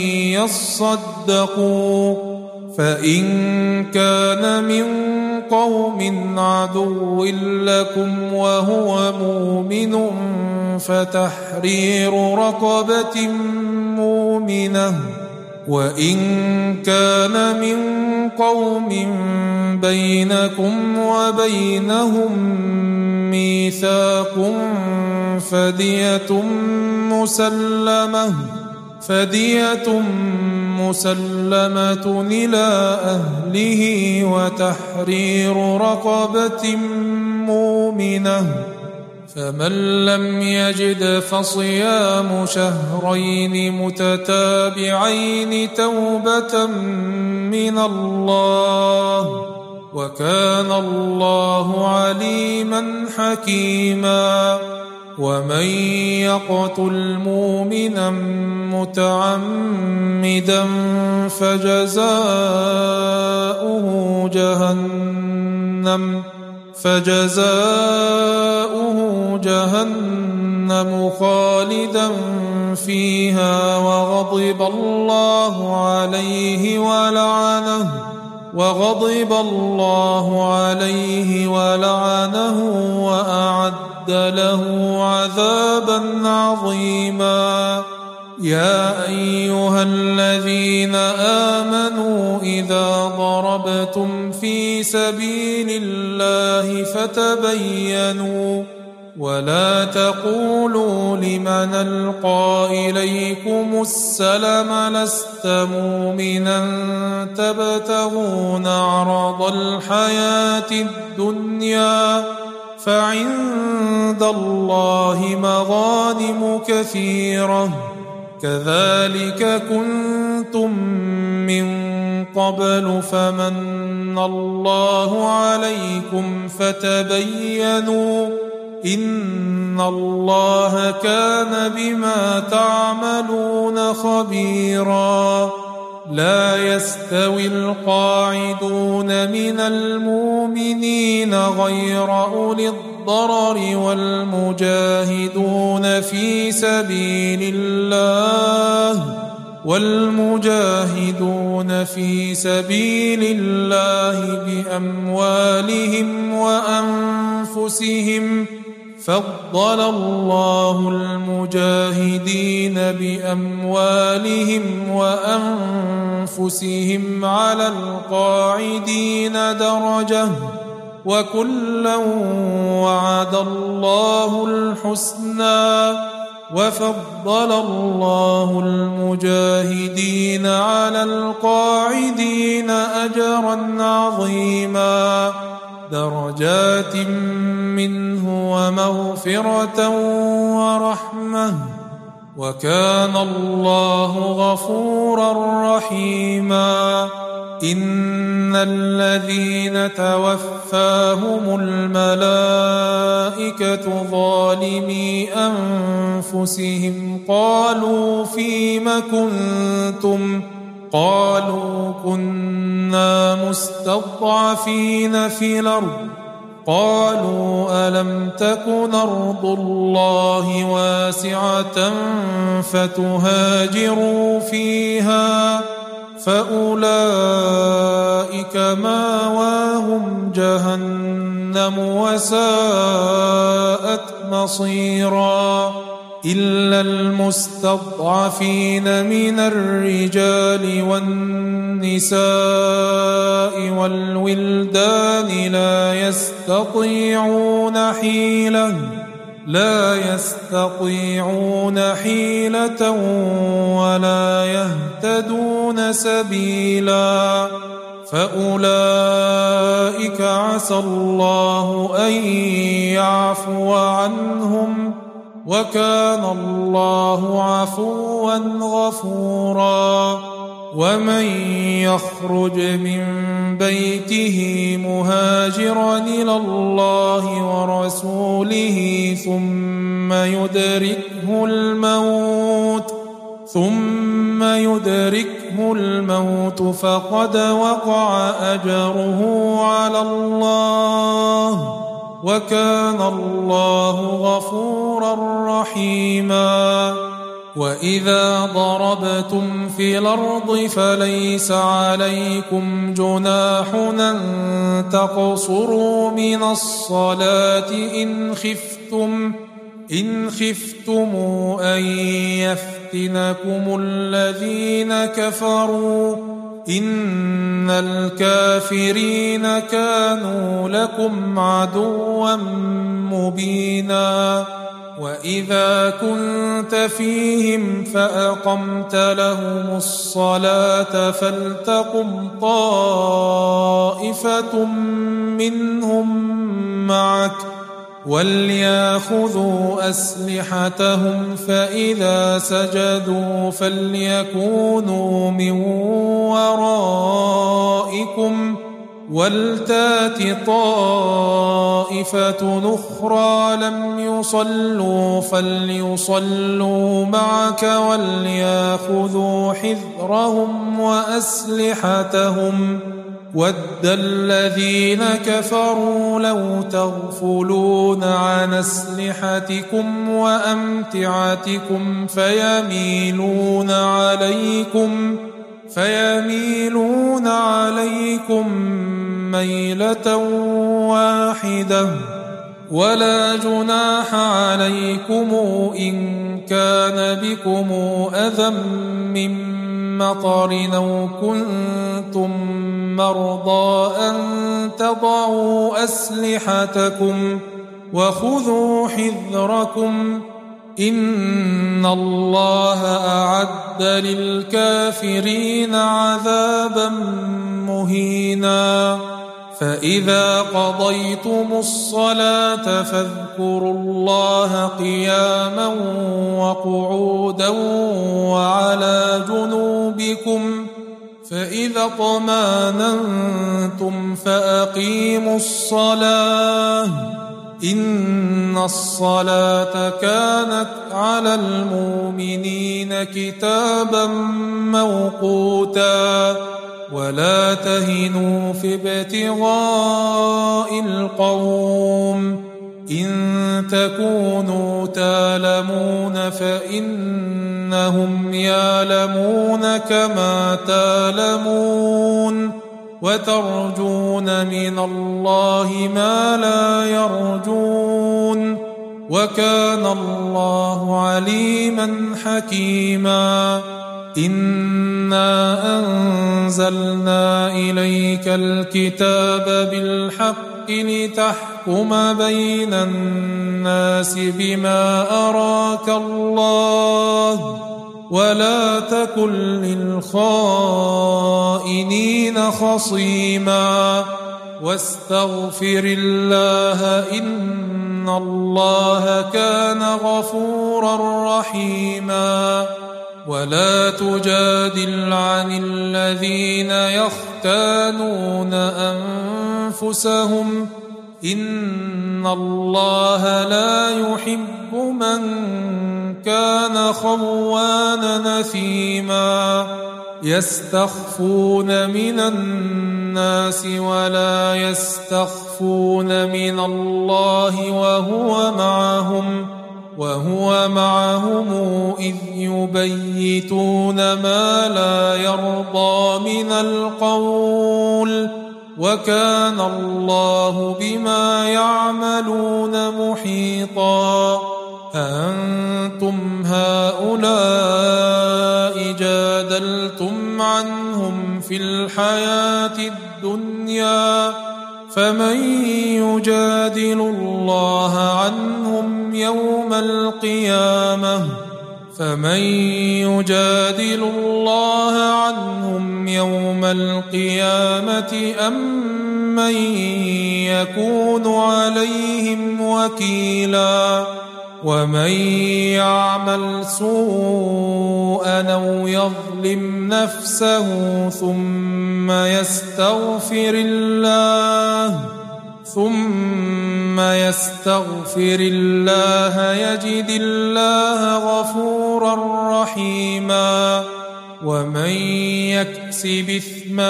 يصدقوا، فإن كان من قوم عدو لكم وهو مؤمن فتحرير رقبة مؤمنة، وإن كان من قوم بينكم وبينهم ميثاق فدية مسلمة فدية مسلمة إلى أهله وتحرير رقبة مؤمنة، فمن لم يجد فصيام شهرين متتابعين توبة من الله، وكان الله عليما حكيما. ومن يقتل مؤمنا متعمدا فجزاؤه جهنم فجزاؤه جهنم خالدا فيها وغضب الله عليه ولعنه وغضب الله عليه ولعنه وأعد له عذابا عظيما. يا أيها الذين آمنوا إذا ضربتم في سبيل الله فتبينوا ولا تقولوا لمن ألقى إليكم السلم لست مؤمنا تبتغون عرض الحياة الدنيا فعند الله مغانم كثيرة كذلك كنتم من قبل فمن الله عليكم فتبينوا إن الله كان بما تعملون خبيرا. لا يستوي القاعدون من المؤمنين غير أولي الضرر والمجاهدون في سبيل الله والمجاهدون في سبيل الله بأموالهم وأنفسهم فضل الله المجاهدين بأموالهم وأنفسهم على القاعدين درجة وكلا وعد الله الحسنى وفضل الله المجاهدين على القاعدين أجرا عظيما درجات منه ومغفرة ورحمة وكان الله غفورا رحيما إن الذين توفاهم الملائكة ظالمي أنفسهم قالوا فيم كنتم قالوا كنا مستضعفين في الأرض قالوا ألم تكن أرض الله واسعة فتهاجروا فيها فأولئك ماواهم جهنم وساءت مصيرا إلا المستضعفين من الرجال والنساء والولدان لا يستطيعون حيلة لا يستطيعون حيلة ولا يهتدون سبيلا فأولئك عسى الله أن يعفو عنهم وكان الله عفوا غفورا ومن يخرج من بيته مهاجرا إلى الله ورسوله ثم يدركه الموت ثم يدركه الموت فقد وقع أجره على الله وكان الله غفورا رحيما وإذا ضربتم في الأرض فليس عليكم جناح أن تقصروا من الصلاة إن خفتم إن خفتم أن يفتنكم الذين كفروا إن الكافرين كانوا لكم عدوا مبينا وإذا كنت فيهم فأقمت لهم الصلاة فلتقم طائفة منهم معك وليأخذوا أسلحتهم فإذا سجدوا فليكونوا من ورائكم ولتات طائفة أخرى لم يصلوا فليصلوا معك وليأخذوا حذرهم وأسلحتهم ود الذين كفروا لو تغفلون عن أسلحتكم وأمتعتكم فيميلون عليكم فيميلون عليكم ميلة واحدة ولا جناح عليكم إن كان بكم أذى من مطر أو كنتم مرضى أن تضعوا أسلحتكم وخذوا حذركم إن الله أعد للكافرين عذابا مهينا فإذا قضيتم الصلاة فاذكروا الله قياما وقعودا وعلى جنوبكم فإذا اطمأننتم فأقيموا الصلاة إن الصلاة كانت على المؤمنين كتابا موقوتا ولا تهنوا في ابتغاء القوم إن تكونوا تعلمون فإنهم يعلمون كما تعلمون وترجون من الله ما لا يرجون وكان الله عليما حكيما إنا أنزلنا إليك الكتاب بالحق لتحكم بين الناس بما أراك الله ولا تكن للخائنين خصيما واستغفر الله إن الله كان غفورا رحيما ولا تجادل عن الذين يختانون أنفسهم إن الله لا يحب من كان خوانا نثيما يستخفون من الناس ولا يستخفون من الله وهو معهم وهو معهم إذ يبيتون ما لا يرضى من القول وكان الله بما يعملون محيطا أنتم هؤلاء جادلتم عنهم في الحياة الدنيا فمن يجادل الله عنهم يوم القيامة فمن يجادل الله عنهم يوم القيامة أم من يكون عليهم وكيلا ومن يعمل سوءا أو يظلم نفسه ثم يستغفر الله ثم يستغفر الله يجد الله غفورا رحيما ومن يكسب إثما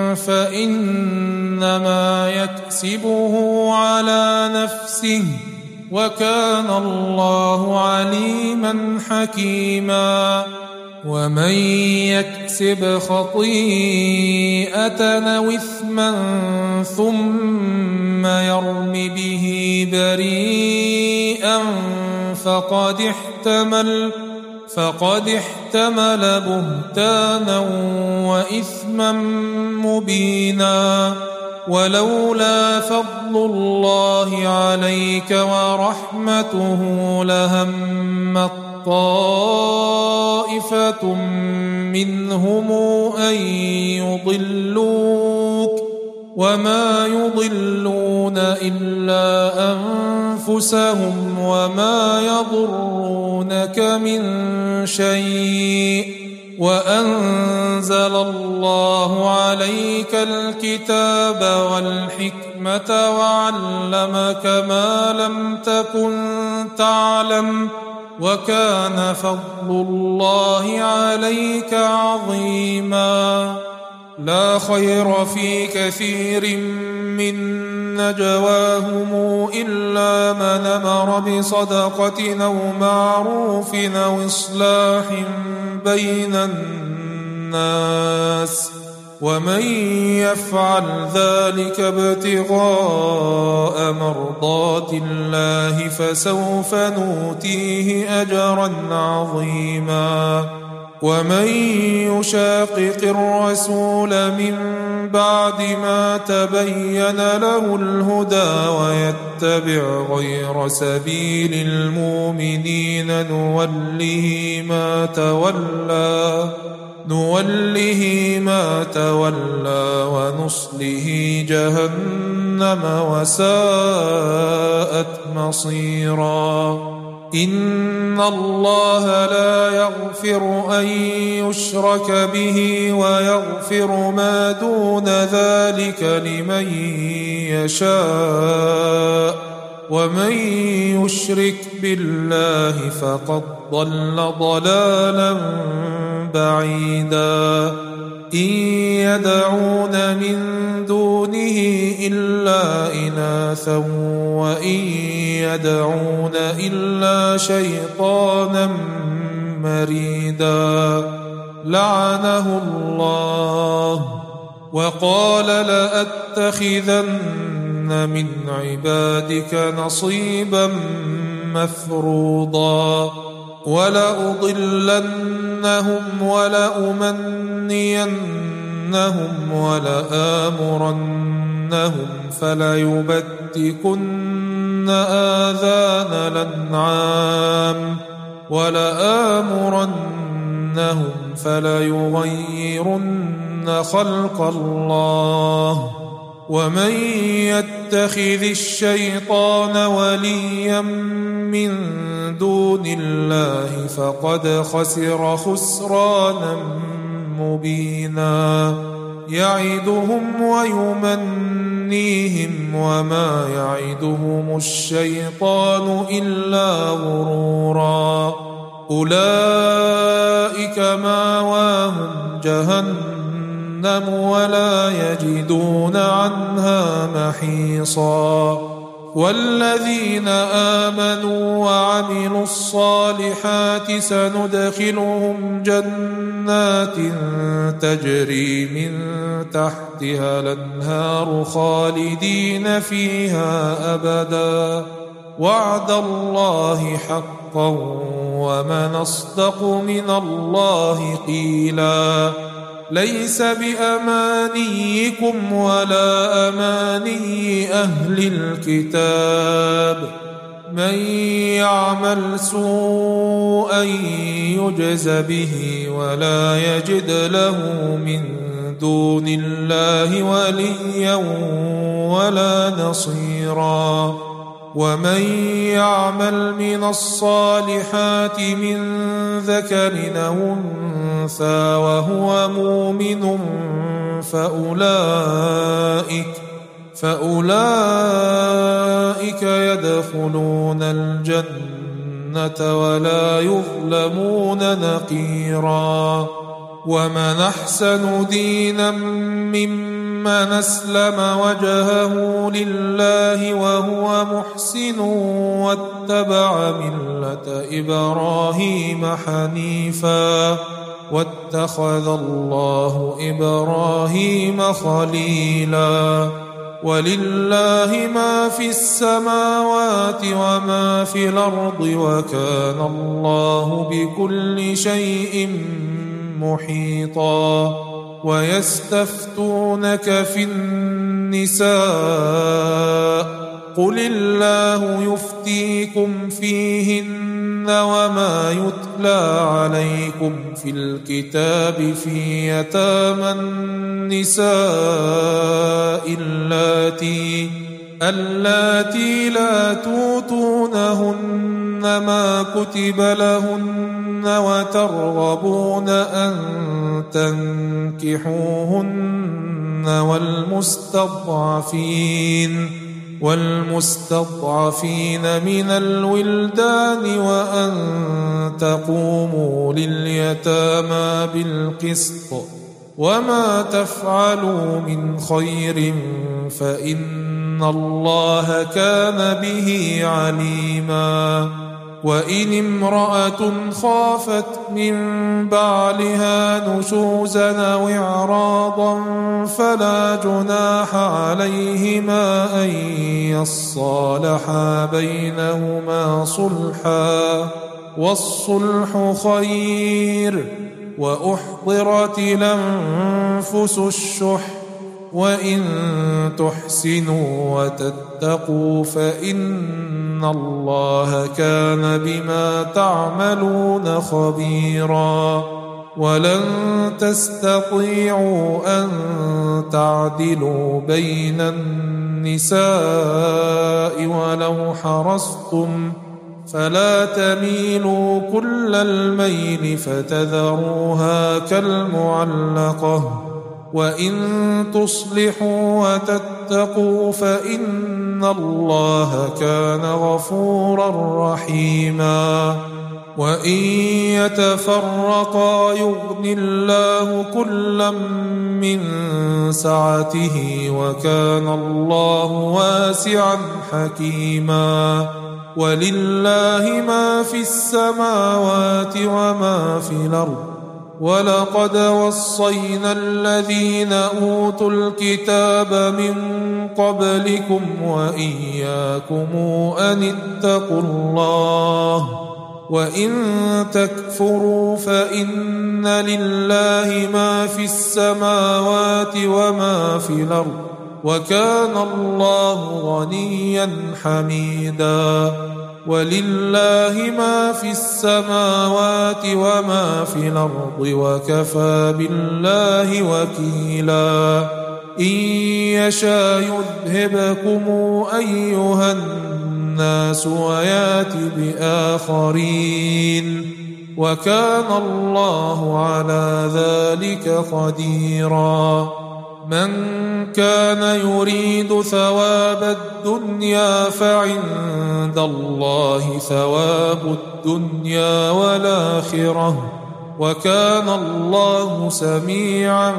فإنما يكسبه على نفسه وكان الله عليما حكيما ومن يكسب خطيئة أو إثما ثم يرم به بريئا فقد احتمل فقد احتمل بهتانا وإثما مبينا ولولا فضل الله عليك ورحمته لهمت طائفة منهم أن يضلوك وما يضلون إلا أنفسهم وما يضرونك من شيء وأنزل الله عليك الكتاب والحكمة وعلمك ما لم تكن تعلم وكان فضل الله عليك عظيما لا خير في كثير من نجواهم إلا من أمر بصدقة أو معروف أو إصلاح بين الناس ومن يفعل ذلك ابتغاء مرضات الله فسوف نؤتيه أجرا عظيما ومن يشاقق الرسول من بعد ما تبين له الهدى ويتبع غير سبيل المؤمنين نوله ما تولى نوله ما تولى ونصله جهنم وساءت مصيرا إن الله لا يغفر أن يشرك به ويغفر ما دون ذلك لمن يشاء ومن يشرك بالله فقد ضل ضلالا بعيدا إن يدعون من دونه إلا إناثا وإن يدعون إلا شيطانا مريدا لعنه الله وقال لأتخذن من عبادك نصيبا مفروضا ولأضلنهم ولأمنينهم ولآمرنهم فليبتكن آذان الأنعام ولآمرنهم فليغيرن خلق الله ومن يتخذ الشيطان وليا من دون الله فقد خسر خسرانا مبينا يعدهم ويمنيهم وما يعدهم الشيطان إلا غرورا أولئك مأواهم جهنم ولا يجدون عنها محيصا والذين آمنوا وعملوا الصالحات سندخلهم جنات تجري من تحتها الأنهار خالدين فيها أبدا وعد الله حقا ومن أصدق من الله قيلا ليس بأمانيكم ولا أماني أهل الكتاب من يعمل سوءا يجز به ولا يجد له من دون الله وليا ولا نصيرا ومن يعمل من الصالحات من ذكر أو أنثى وهو مؤمن فأولئك فأولئك يدخلون الجنة ولا يظلمون نقيرا ومن أحسن دينا ممن أسلم وجهه لله وهو محسن واتبع ملة إبراهيم حنيفا واتخذ الله إبراهيم خليلا ولله ما في السماوات وما في الأرض وكان الله بكل شيء محيطا ويستفتونك في النساء قل الله يفتيكم فيهن وما يتلى عليكم في الكتاب في يتامى النساء اللاتي اللاتي لا توتونهن ما كتب لهن وترغبون أن تنكحوهن والمستضعفين والمستضعفين من الولدان وأن تقوموا لليتامى بالقسط وما تفعلوا من خير فإن الله كان به عليما وإن امرأة خافت من بعلها نشوزا أو إعراضا فلا جناح عليهما أن يصالحا بينهما صلحا والصلح خير وأحضرت الأنفس الشح وإن تحسنوا وتتقوا فإن الله كان بما تعملون خبيرا ولن تستطيعوا أن تعدلوا بين النساء ولو حرصتم فلا تميلوا كل الميل فتذروها كالمعلقة وإن تصلحوا وتتقوا فإن الله كان غفورا رحيما وإن يتفرقا يغن الله كلا من سعته وكان الله واسعا حكيما ولله ما في السماوات وما في الأرض ولقد وصينا الذين أوتوا الكتاب من قبلكم وإياكم أن اتقوا الله وإن تكفروا فإن لله ما في السماوات وما في الأرض وكان الله غنيا حميدا ولله ما في السماوات وما في الأرض وكفى بالله وكيلا إن يشاء يذهبكم أيها الناس ويات بآخرين وكان الله على ذلك قديرا من كان يريد ثواب الدنيا فعند الله ثواب الدنيا والآخرة وكان الله سميعا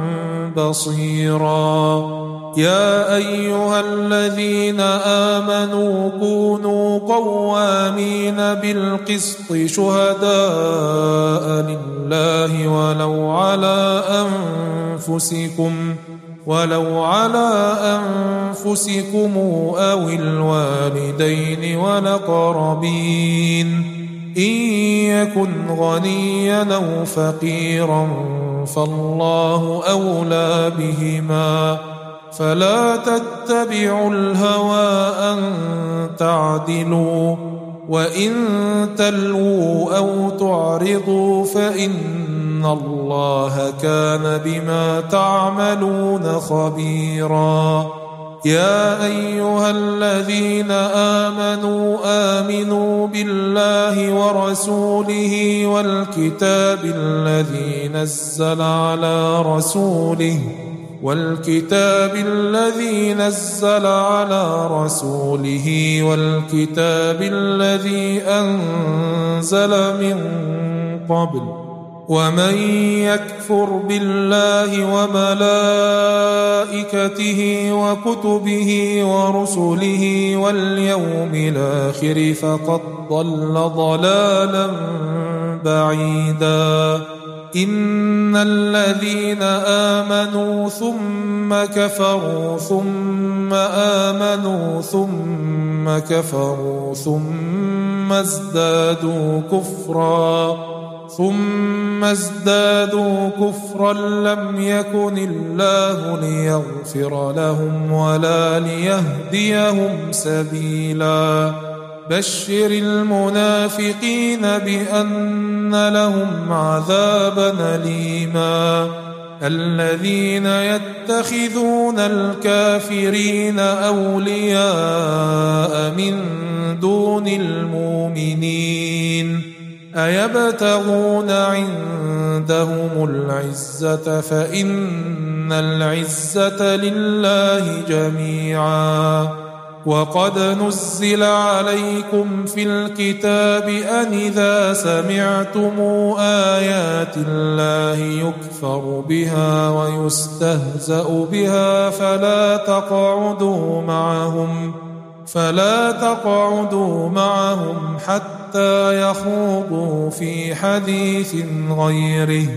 بصيرا يا أيها الذين آمنوا كونوا قوامين بالقسط شهداء لله ولو على أنفسكم ولو على أنفسكم أو الوالدين والأقربين إن يكن غنيا أو فقيرا فالله أولى بهما فلا تتبعوا الهوى أن تعدلوا وإن تلووا أو تعرضوا فإن الله كان بما تعملون خبيرا يا أيها الذين آمنوا آمنوا بالله ورسوله والكتاب الذي نزل على رسوله والكتاب الذي نزل على رسوله والكتاب الذي أنزل من قبل ومن يكفر بالله وملائكته وكتبه ورسله واليوم الآخر فقد ضل ضلالا بعيدا إن الذين آمنوا ثم كفروا ثم آمنوا ثم كفروا ثم ازدادوا كفرا ثم ازدادوا كفرا لم يكن الله ليغفر لهم ولا ليهديهم سبيلا بشر المنافقين بأن لهم عذابا أليما الذين يتخذون الكافرين أولياء من دون المؤمنين أيبتغون عندهم العزة فإن العزة لله جميعا وقد نزل عليكم في الكتاب أن إذا سمعتم آيات الله يكفر بها ويستهزأ بها فلا تقعدوا معهم فلا تقعدوا معهم حتى يخوضوا في حديث غيره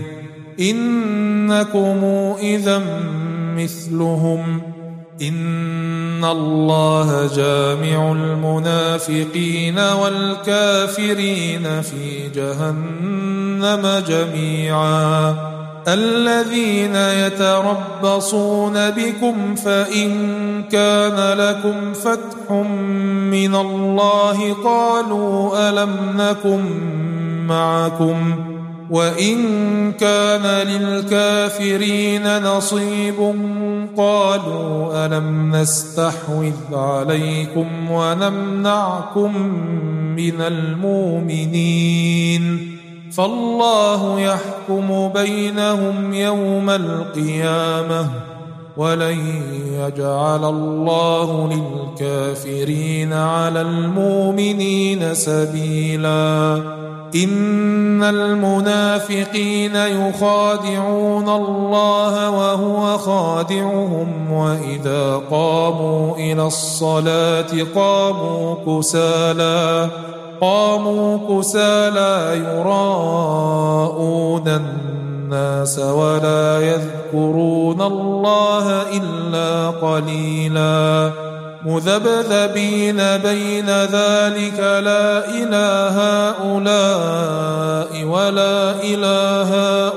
إنكم إذا مثلهم إن الله جامع المنافقين والكافرين في جهنم جميعا الذين يتربصون بكم فإن كان لكم فتح من الله قالوا ألم نكن معكم وإن كان للكافرين نصيب قالوا ألم نستحوذ عليكم ونمنعكم من المؤمنين فالله يحكم بينهم يوم القيامة ولن يجعل الله للكافرين على المؤمنين سبيلا إن المنافقين يخادعون الله وهو خادعهم وإذا قاموا إلى الصلاة قاموا كسالى قاموا كسالى يراءون الناس ولا يذكرون الله إلا قليلا مذبذبين بين ذلك لا إله هؤلاء ولا إله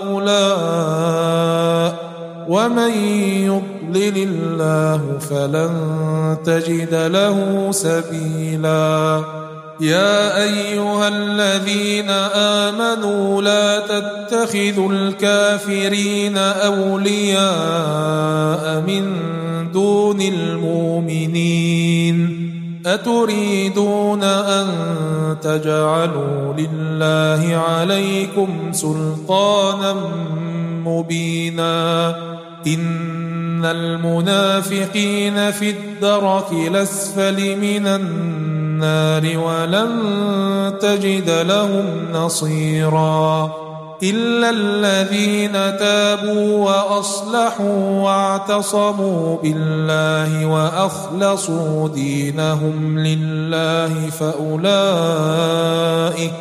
هؤلاء ومن يضلل الله فلن تجد له سبيلا يا أيها الذين آمنوا لا تتخذوا الكافرين أولياء من دون المؤمنين أتريدون أن تجعلوا لله عليكم سلطانا مبينا إن المنافقين في الدرك الأسفل من النار ولن تجد لهم نصيرا إلا الذين تابوا وأصلحوا واعتصموا بالله وأخلصوا دينهم لله فأولئك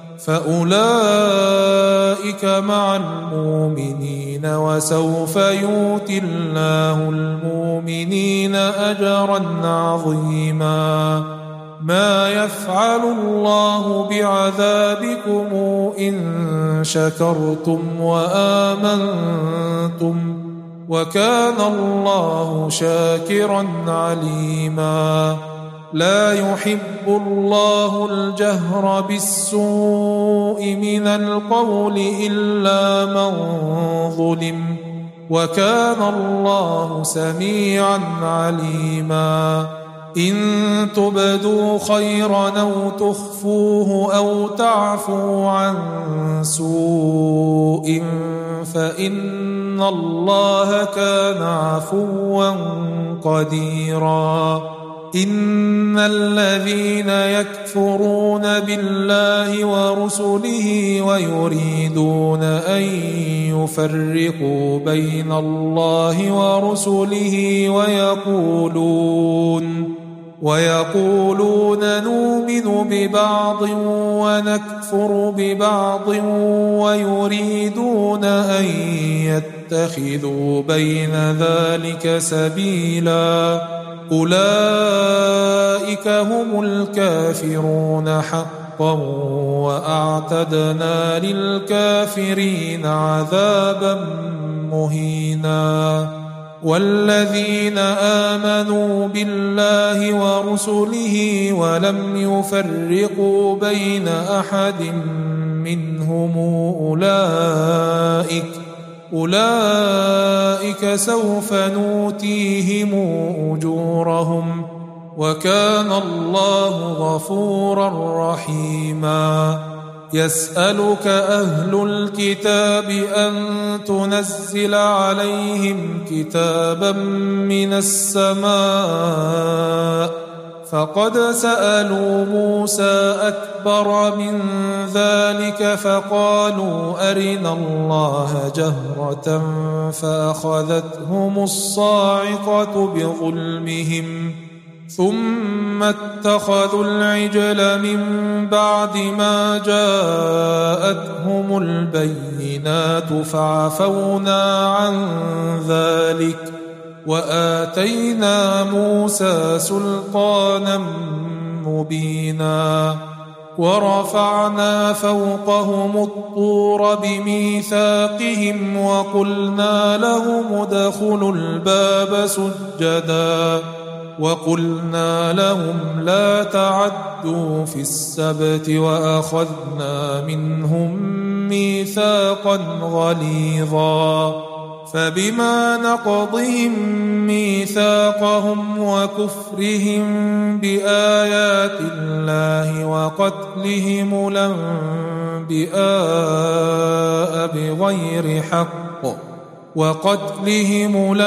فأولئك مع المؤمنين وسوف يؤتي الله المؤمنين أجرا عظيما ما يفعل الله بعذابكم إن شكرتم وآمنتم وكان الله شاكرا عليما لا يحب الله الجهر بالسوء من القول إلا من ظلم وكان الله سميعا عليما إن تبدوا خيرا أو تخفوه أو تعفوا عن سوء فإن الله كان عفوا قديرا إن الذين يكفرون بالله ورسله ويريدون أن يفرقوا بين الله ورسله ويقولون ويقولون نؤمن ببعض ونكفر ببعض ويريدون أن يتخذوا بين ذلك سبيلا أولئك هم الكافرون حقا وأعتدنا للكافرين عذابا مهينا والذين آمنوا بالله ورسله ولم يفرقوا بين أحد منهم أولئك أولئك سوف نؤتيهم أجورهم وكان الله غفورا رحيما يسألك أهل الكتاب أن تنزل عليهم كتابا من السماء فقد سألوا موسى أكبر من ذلك فقالوا أرنا الله جهرة فأخذتهم الصاعقة بظلمهم ثم اتخذوا العجل من بعد ما جاءتهم البينات فعفونا عن ذلك وآتينا موسى سلطانا مبينا ورفعنا فوقهم الطور بميثاقهم وقلنا لهم ادخلوا الباب سجدا وقلنا لهم لا تعدوا في السبت وأخذنا منهم ميثاقا غليظا فبما نقضهم ميثاقهم وكفرهم بآيات الله وقتلهم الأنبياء بغير حق وقتلهم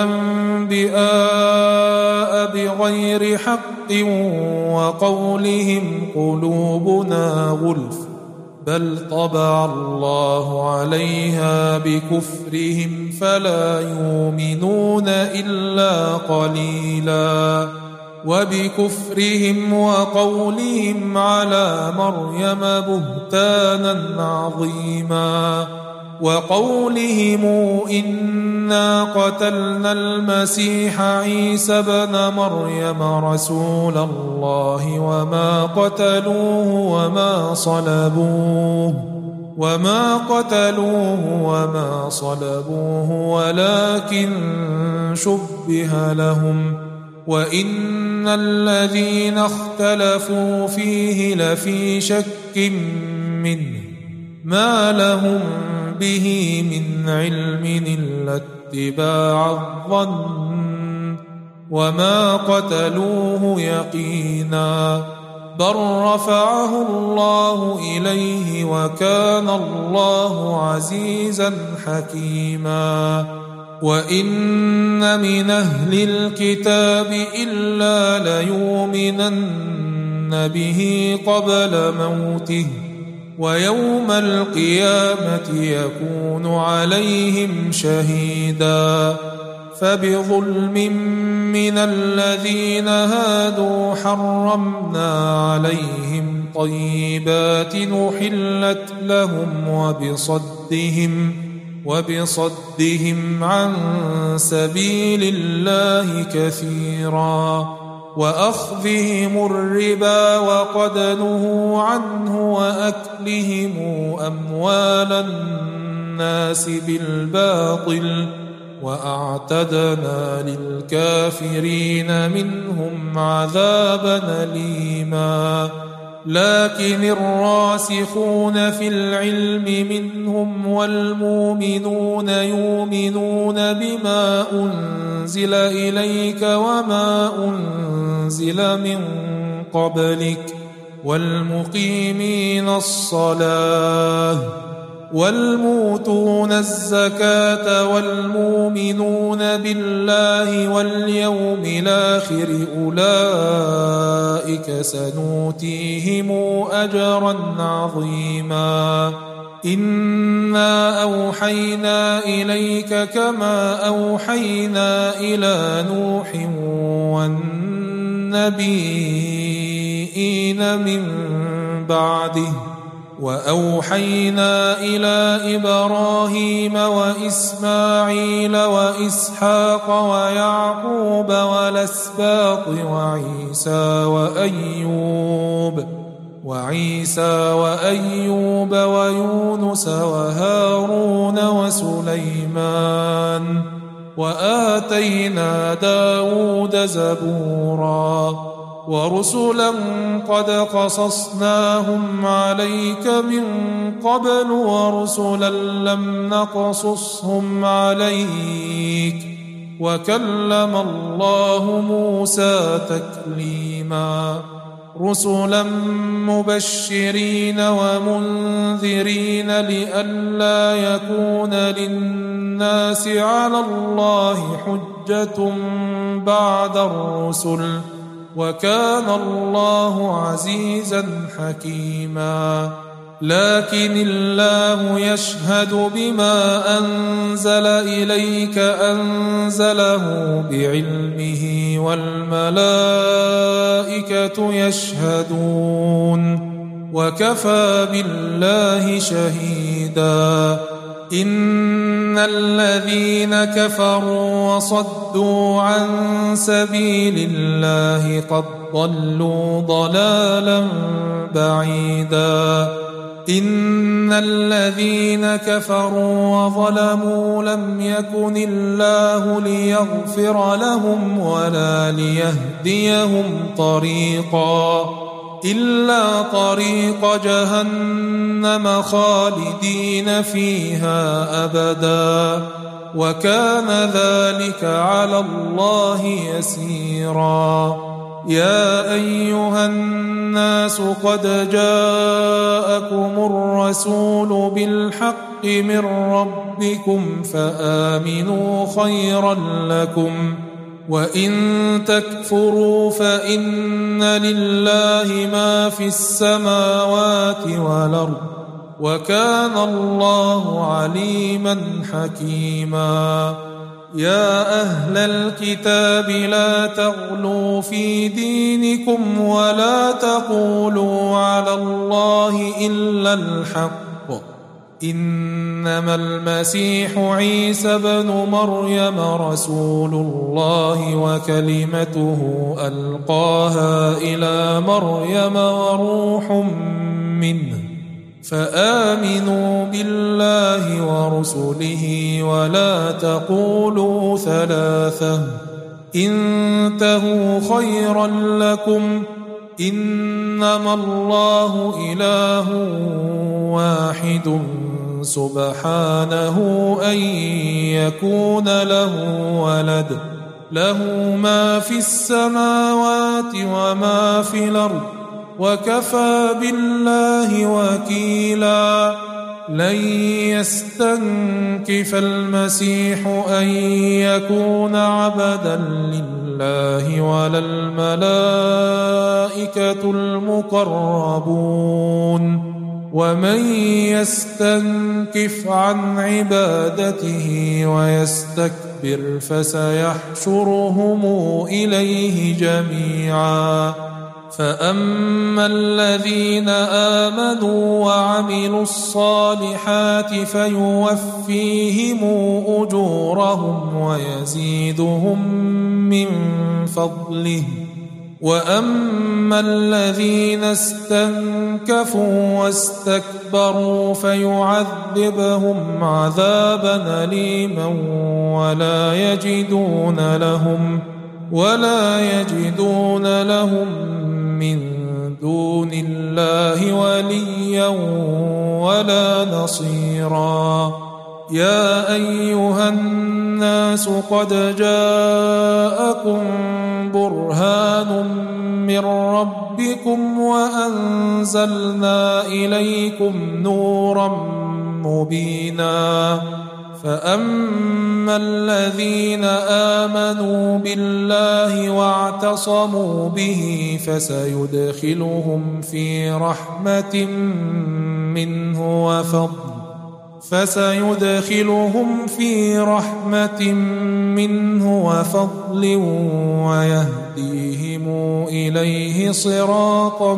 الأنبياء بغير حق وقولهم قلوبنا غلف بل طبع الله عليها بكفرهم فلا يؤمنون إلا قليلا وبكفرهم وقولهم على مريم بهتانا عظيما وقولهم إنا قتلنا المسيح عيسى ابن مريم رسول الله وما قتلوه وما صلبوه وما قتلوه وما صلبوه ولكن شبه لهم وإن الذين اختلفوا فيه لفي شك منه ما لهم به من علم إلا اتباع الظن وما قتلوه يقينا بل رفعه الله إليه وكان الله عزيزا حكيما وإن من أهل الكتاب إلا ليؤمنن به قبل موته ويوم القيامة يكون عليهم شهيدا فبظلم من الذين هادوا حرمنا عليهم طيبات أحلت لهم وبصدهم وبصدهم عن سبيل الله كثيرا وأخذهم الربا وقد نهوا عنه وأكلهم أموال الناس بالباطل وأعتدنا للكافرين منهم عذابا أليما لكن الراسخون في العلم منهم والمؤمنون يؤمنون بما أنزل إليك وما أنزل من قبلك والمقيمين الصلاة والموتون الزكاة والمؤمنون بالله واليوم الآخر أولئك سنؤتيهم أجرا عظيما إنا أوحينا إليك كما أوحينا إلى نوح والنبيين من بعده وأوحينا إلى إبراهيم وإسماعيل وإسحاق ويعقوب والأسباط وعيسى وأيوب وعيسى وأيوب ويونس وهارون وسليمان وآتينا داود زبورا ورسلا قد قصصناهم عليك من قبل ورسلا لم نقصصهم عليك وكلم الله موسى تكليما رسلا مبشرين ومنذرين لئلا يكون للناس على الله حجة بعد الرسل وكان الله عزيزا حكيما لكن الله يشهد بما أنزل إليك أنزله بعلمه والملائكة يشهدون وكفى بالله شهيدا إن الذين كفروا وصدوا عن سبيل الله قد ضلوا ضلالا بعيدا إن الذين كفروا وظلموا لم يكن الله ليغفر لهم ولا ليهديهم طريقا إلا طريق جهنم خالدين فيها أبدا وكان ذلك على الله يسيرا يا أيها الناس قد جاءكم الرسول بالحق من ربكم فآمنوا خيرا لكم وإن تكفروا فإن لله ما في السماوات والأرض وكان الله عليما حكيما. يا أهل الكتاب لا تغلوا في دينكم ولا تقولوا على الله إلا الحق، إنما المسيح عيسى بن مريم رسول الله وكلمته ألقاها إلى مريم وروح منه، فآمنوا بالله ورسله ولا تقولوا ثلاثة، انتهوا خيرا لكم، إنما الله إله واحد سبحانه أن يكون له ولد، له ما في السماوات وما في الأرض، وكفى بالله وكيلا. لن يستنكف المسيح أن يكون عبدا لله ولا الملائكة المقربون، ومن يستنكف عن عبادته ويستكبر فسيحشرهم إليه جميعا. فأما الذين آمنوا وعملوا الصالحات فيوفيهم أجورهم ويزيدهم من فضله، وأما الذين استنكفوا واستكبروا فيعذبهم عذابا أليما ولا يجدون لهم ولا يجدون لهم من دون الله وليا ولا نصيرا. يا أيها الناس قد جاءكم برهان من ربكم وأنزلنا إليكم نورا مبينا. فأما الذين آمنوا بالله واعتصموا به فسيدخلهم في رحمة منه وفضل فسيدخلهم في رحمة منه وفضل ويهديهم إليه صراطا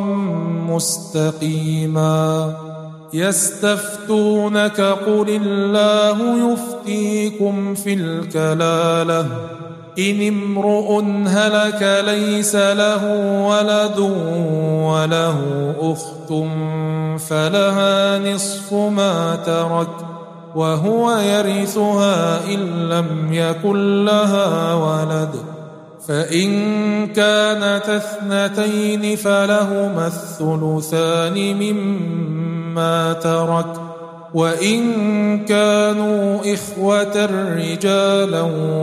مستقيما. يستفتونك قل الله يفتيكم في الكلالة، إن امرؤ هلك ليس له ولد وله أخت فلها نصف ما ترك وهو يرثها إن لم يكن لها ولد، فإن كانت اثنتين فلهما الثلثان مما ترك، وإن كانوا إخوة رجالا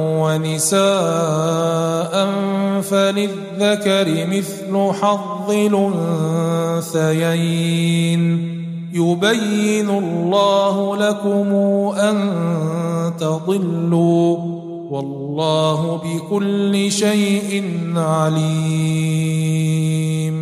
ونساء فللذكر مثل حظ الأنثيين. يبين الله لكم أن تضلوا، والله بكل شيء عليم.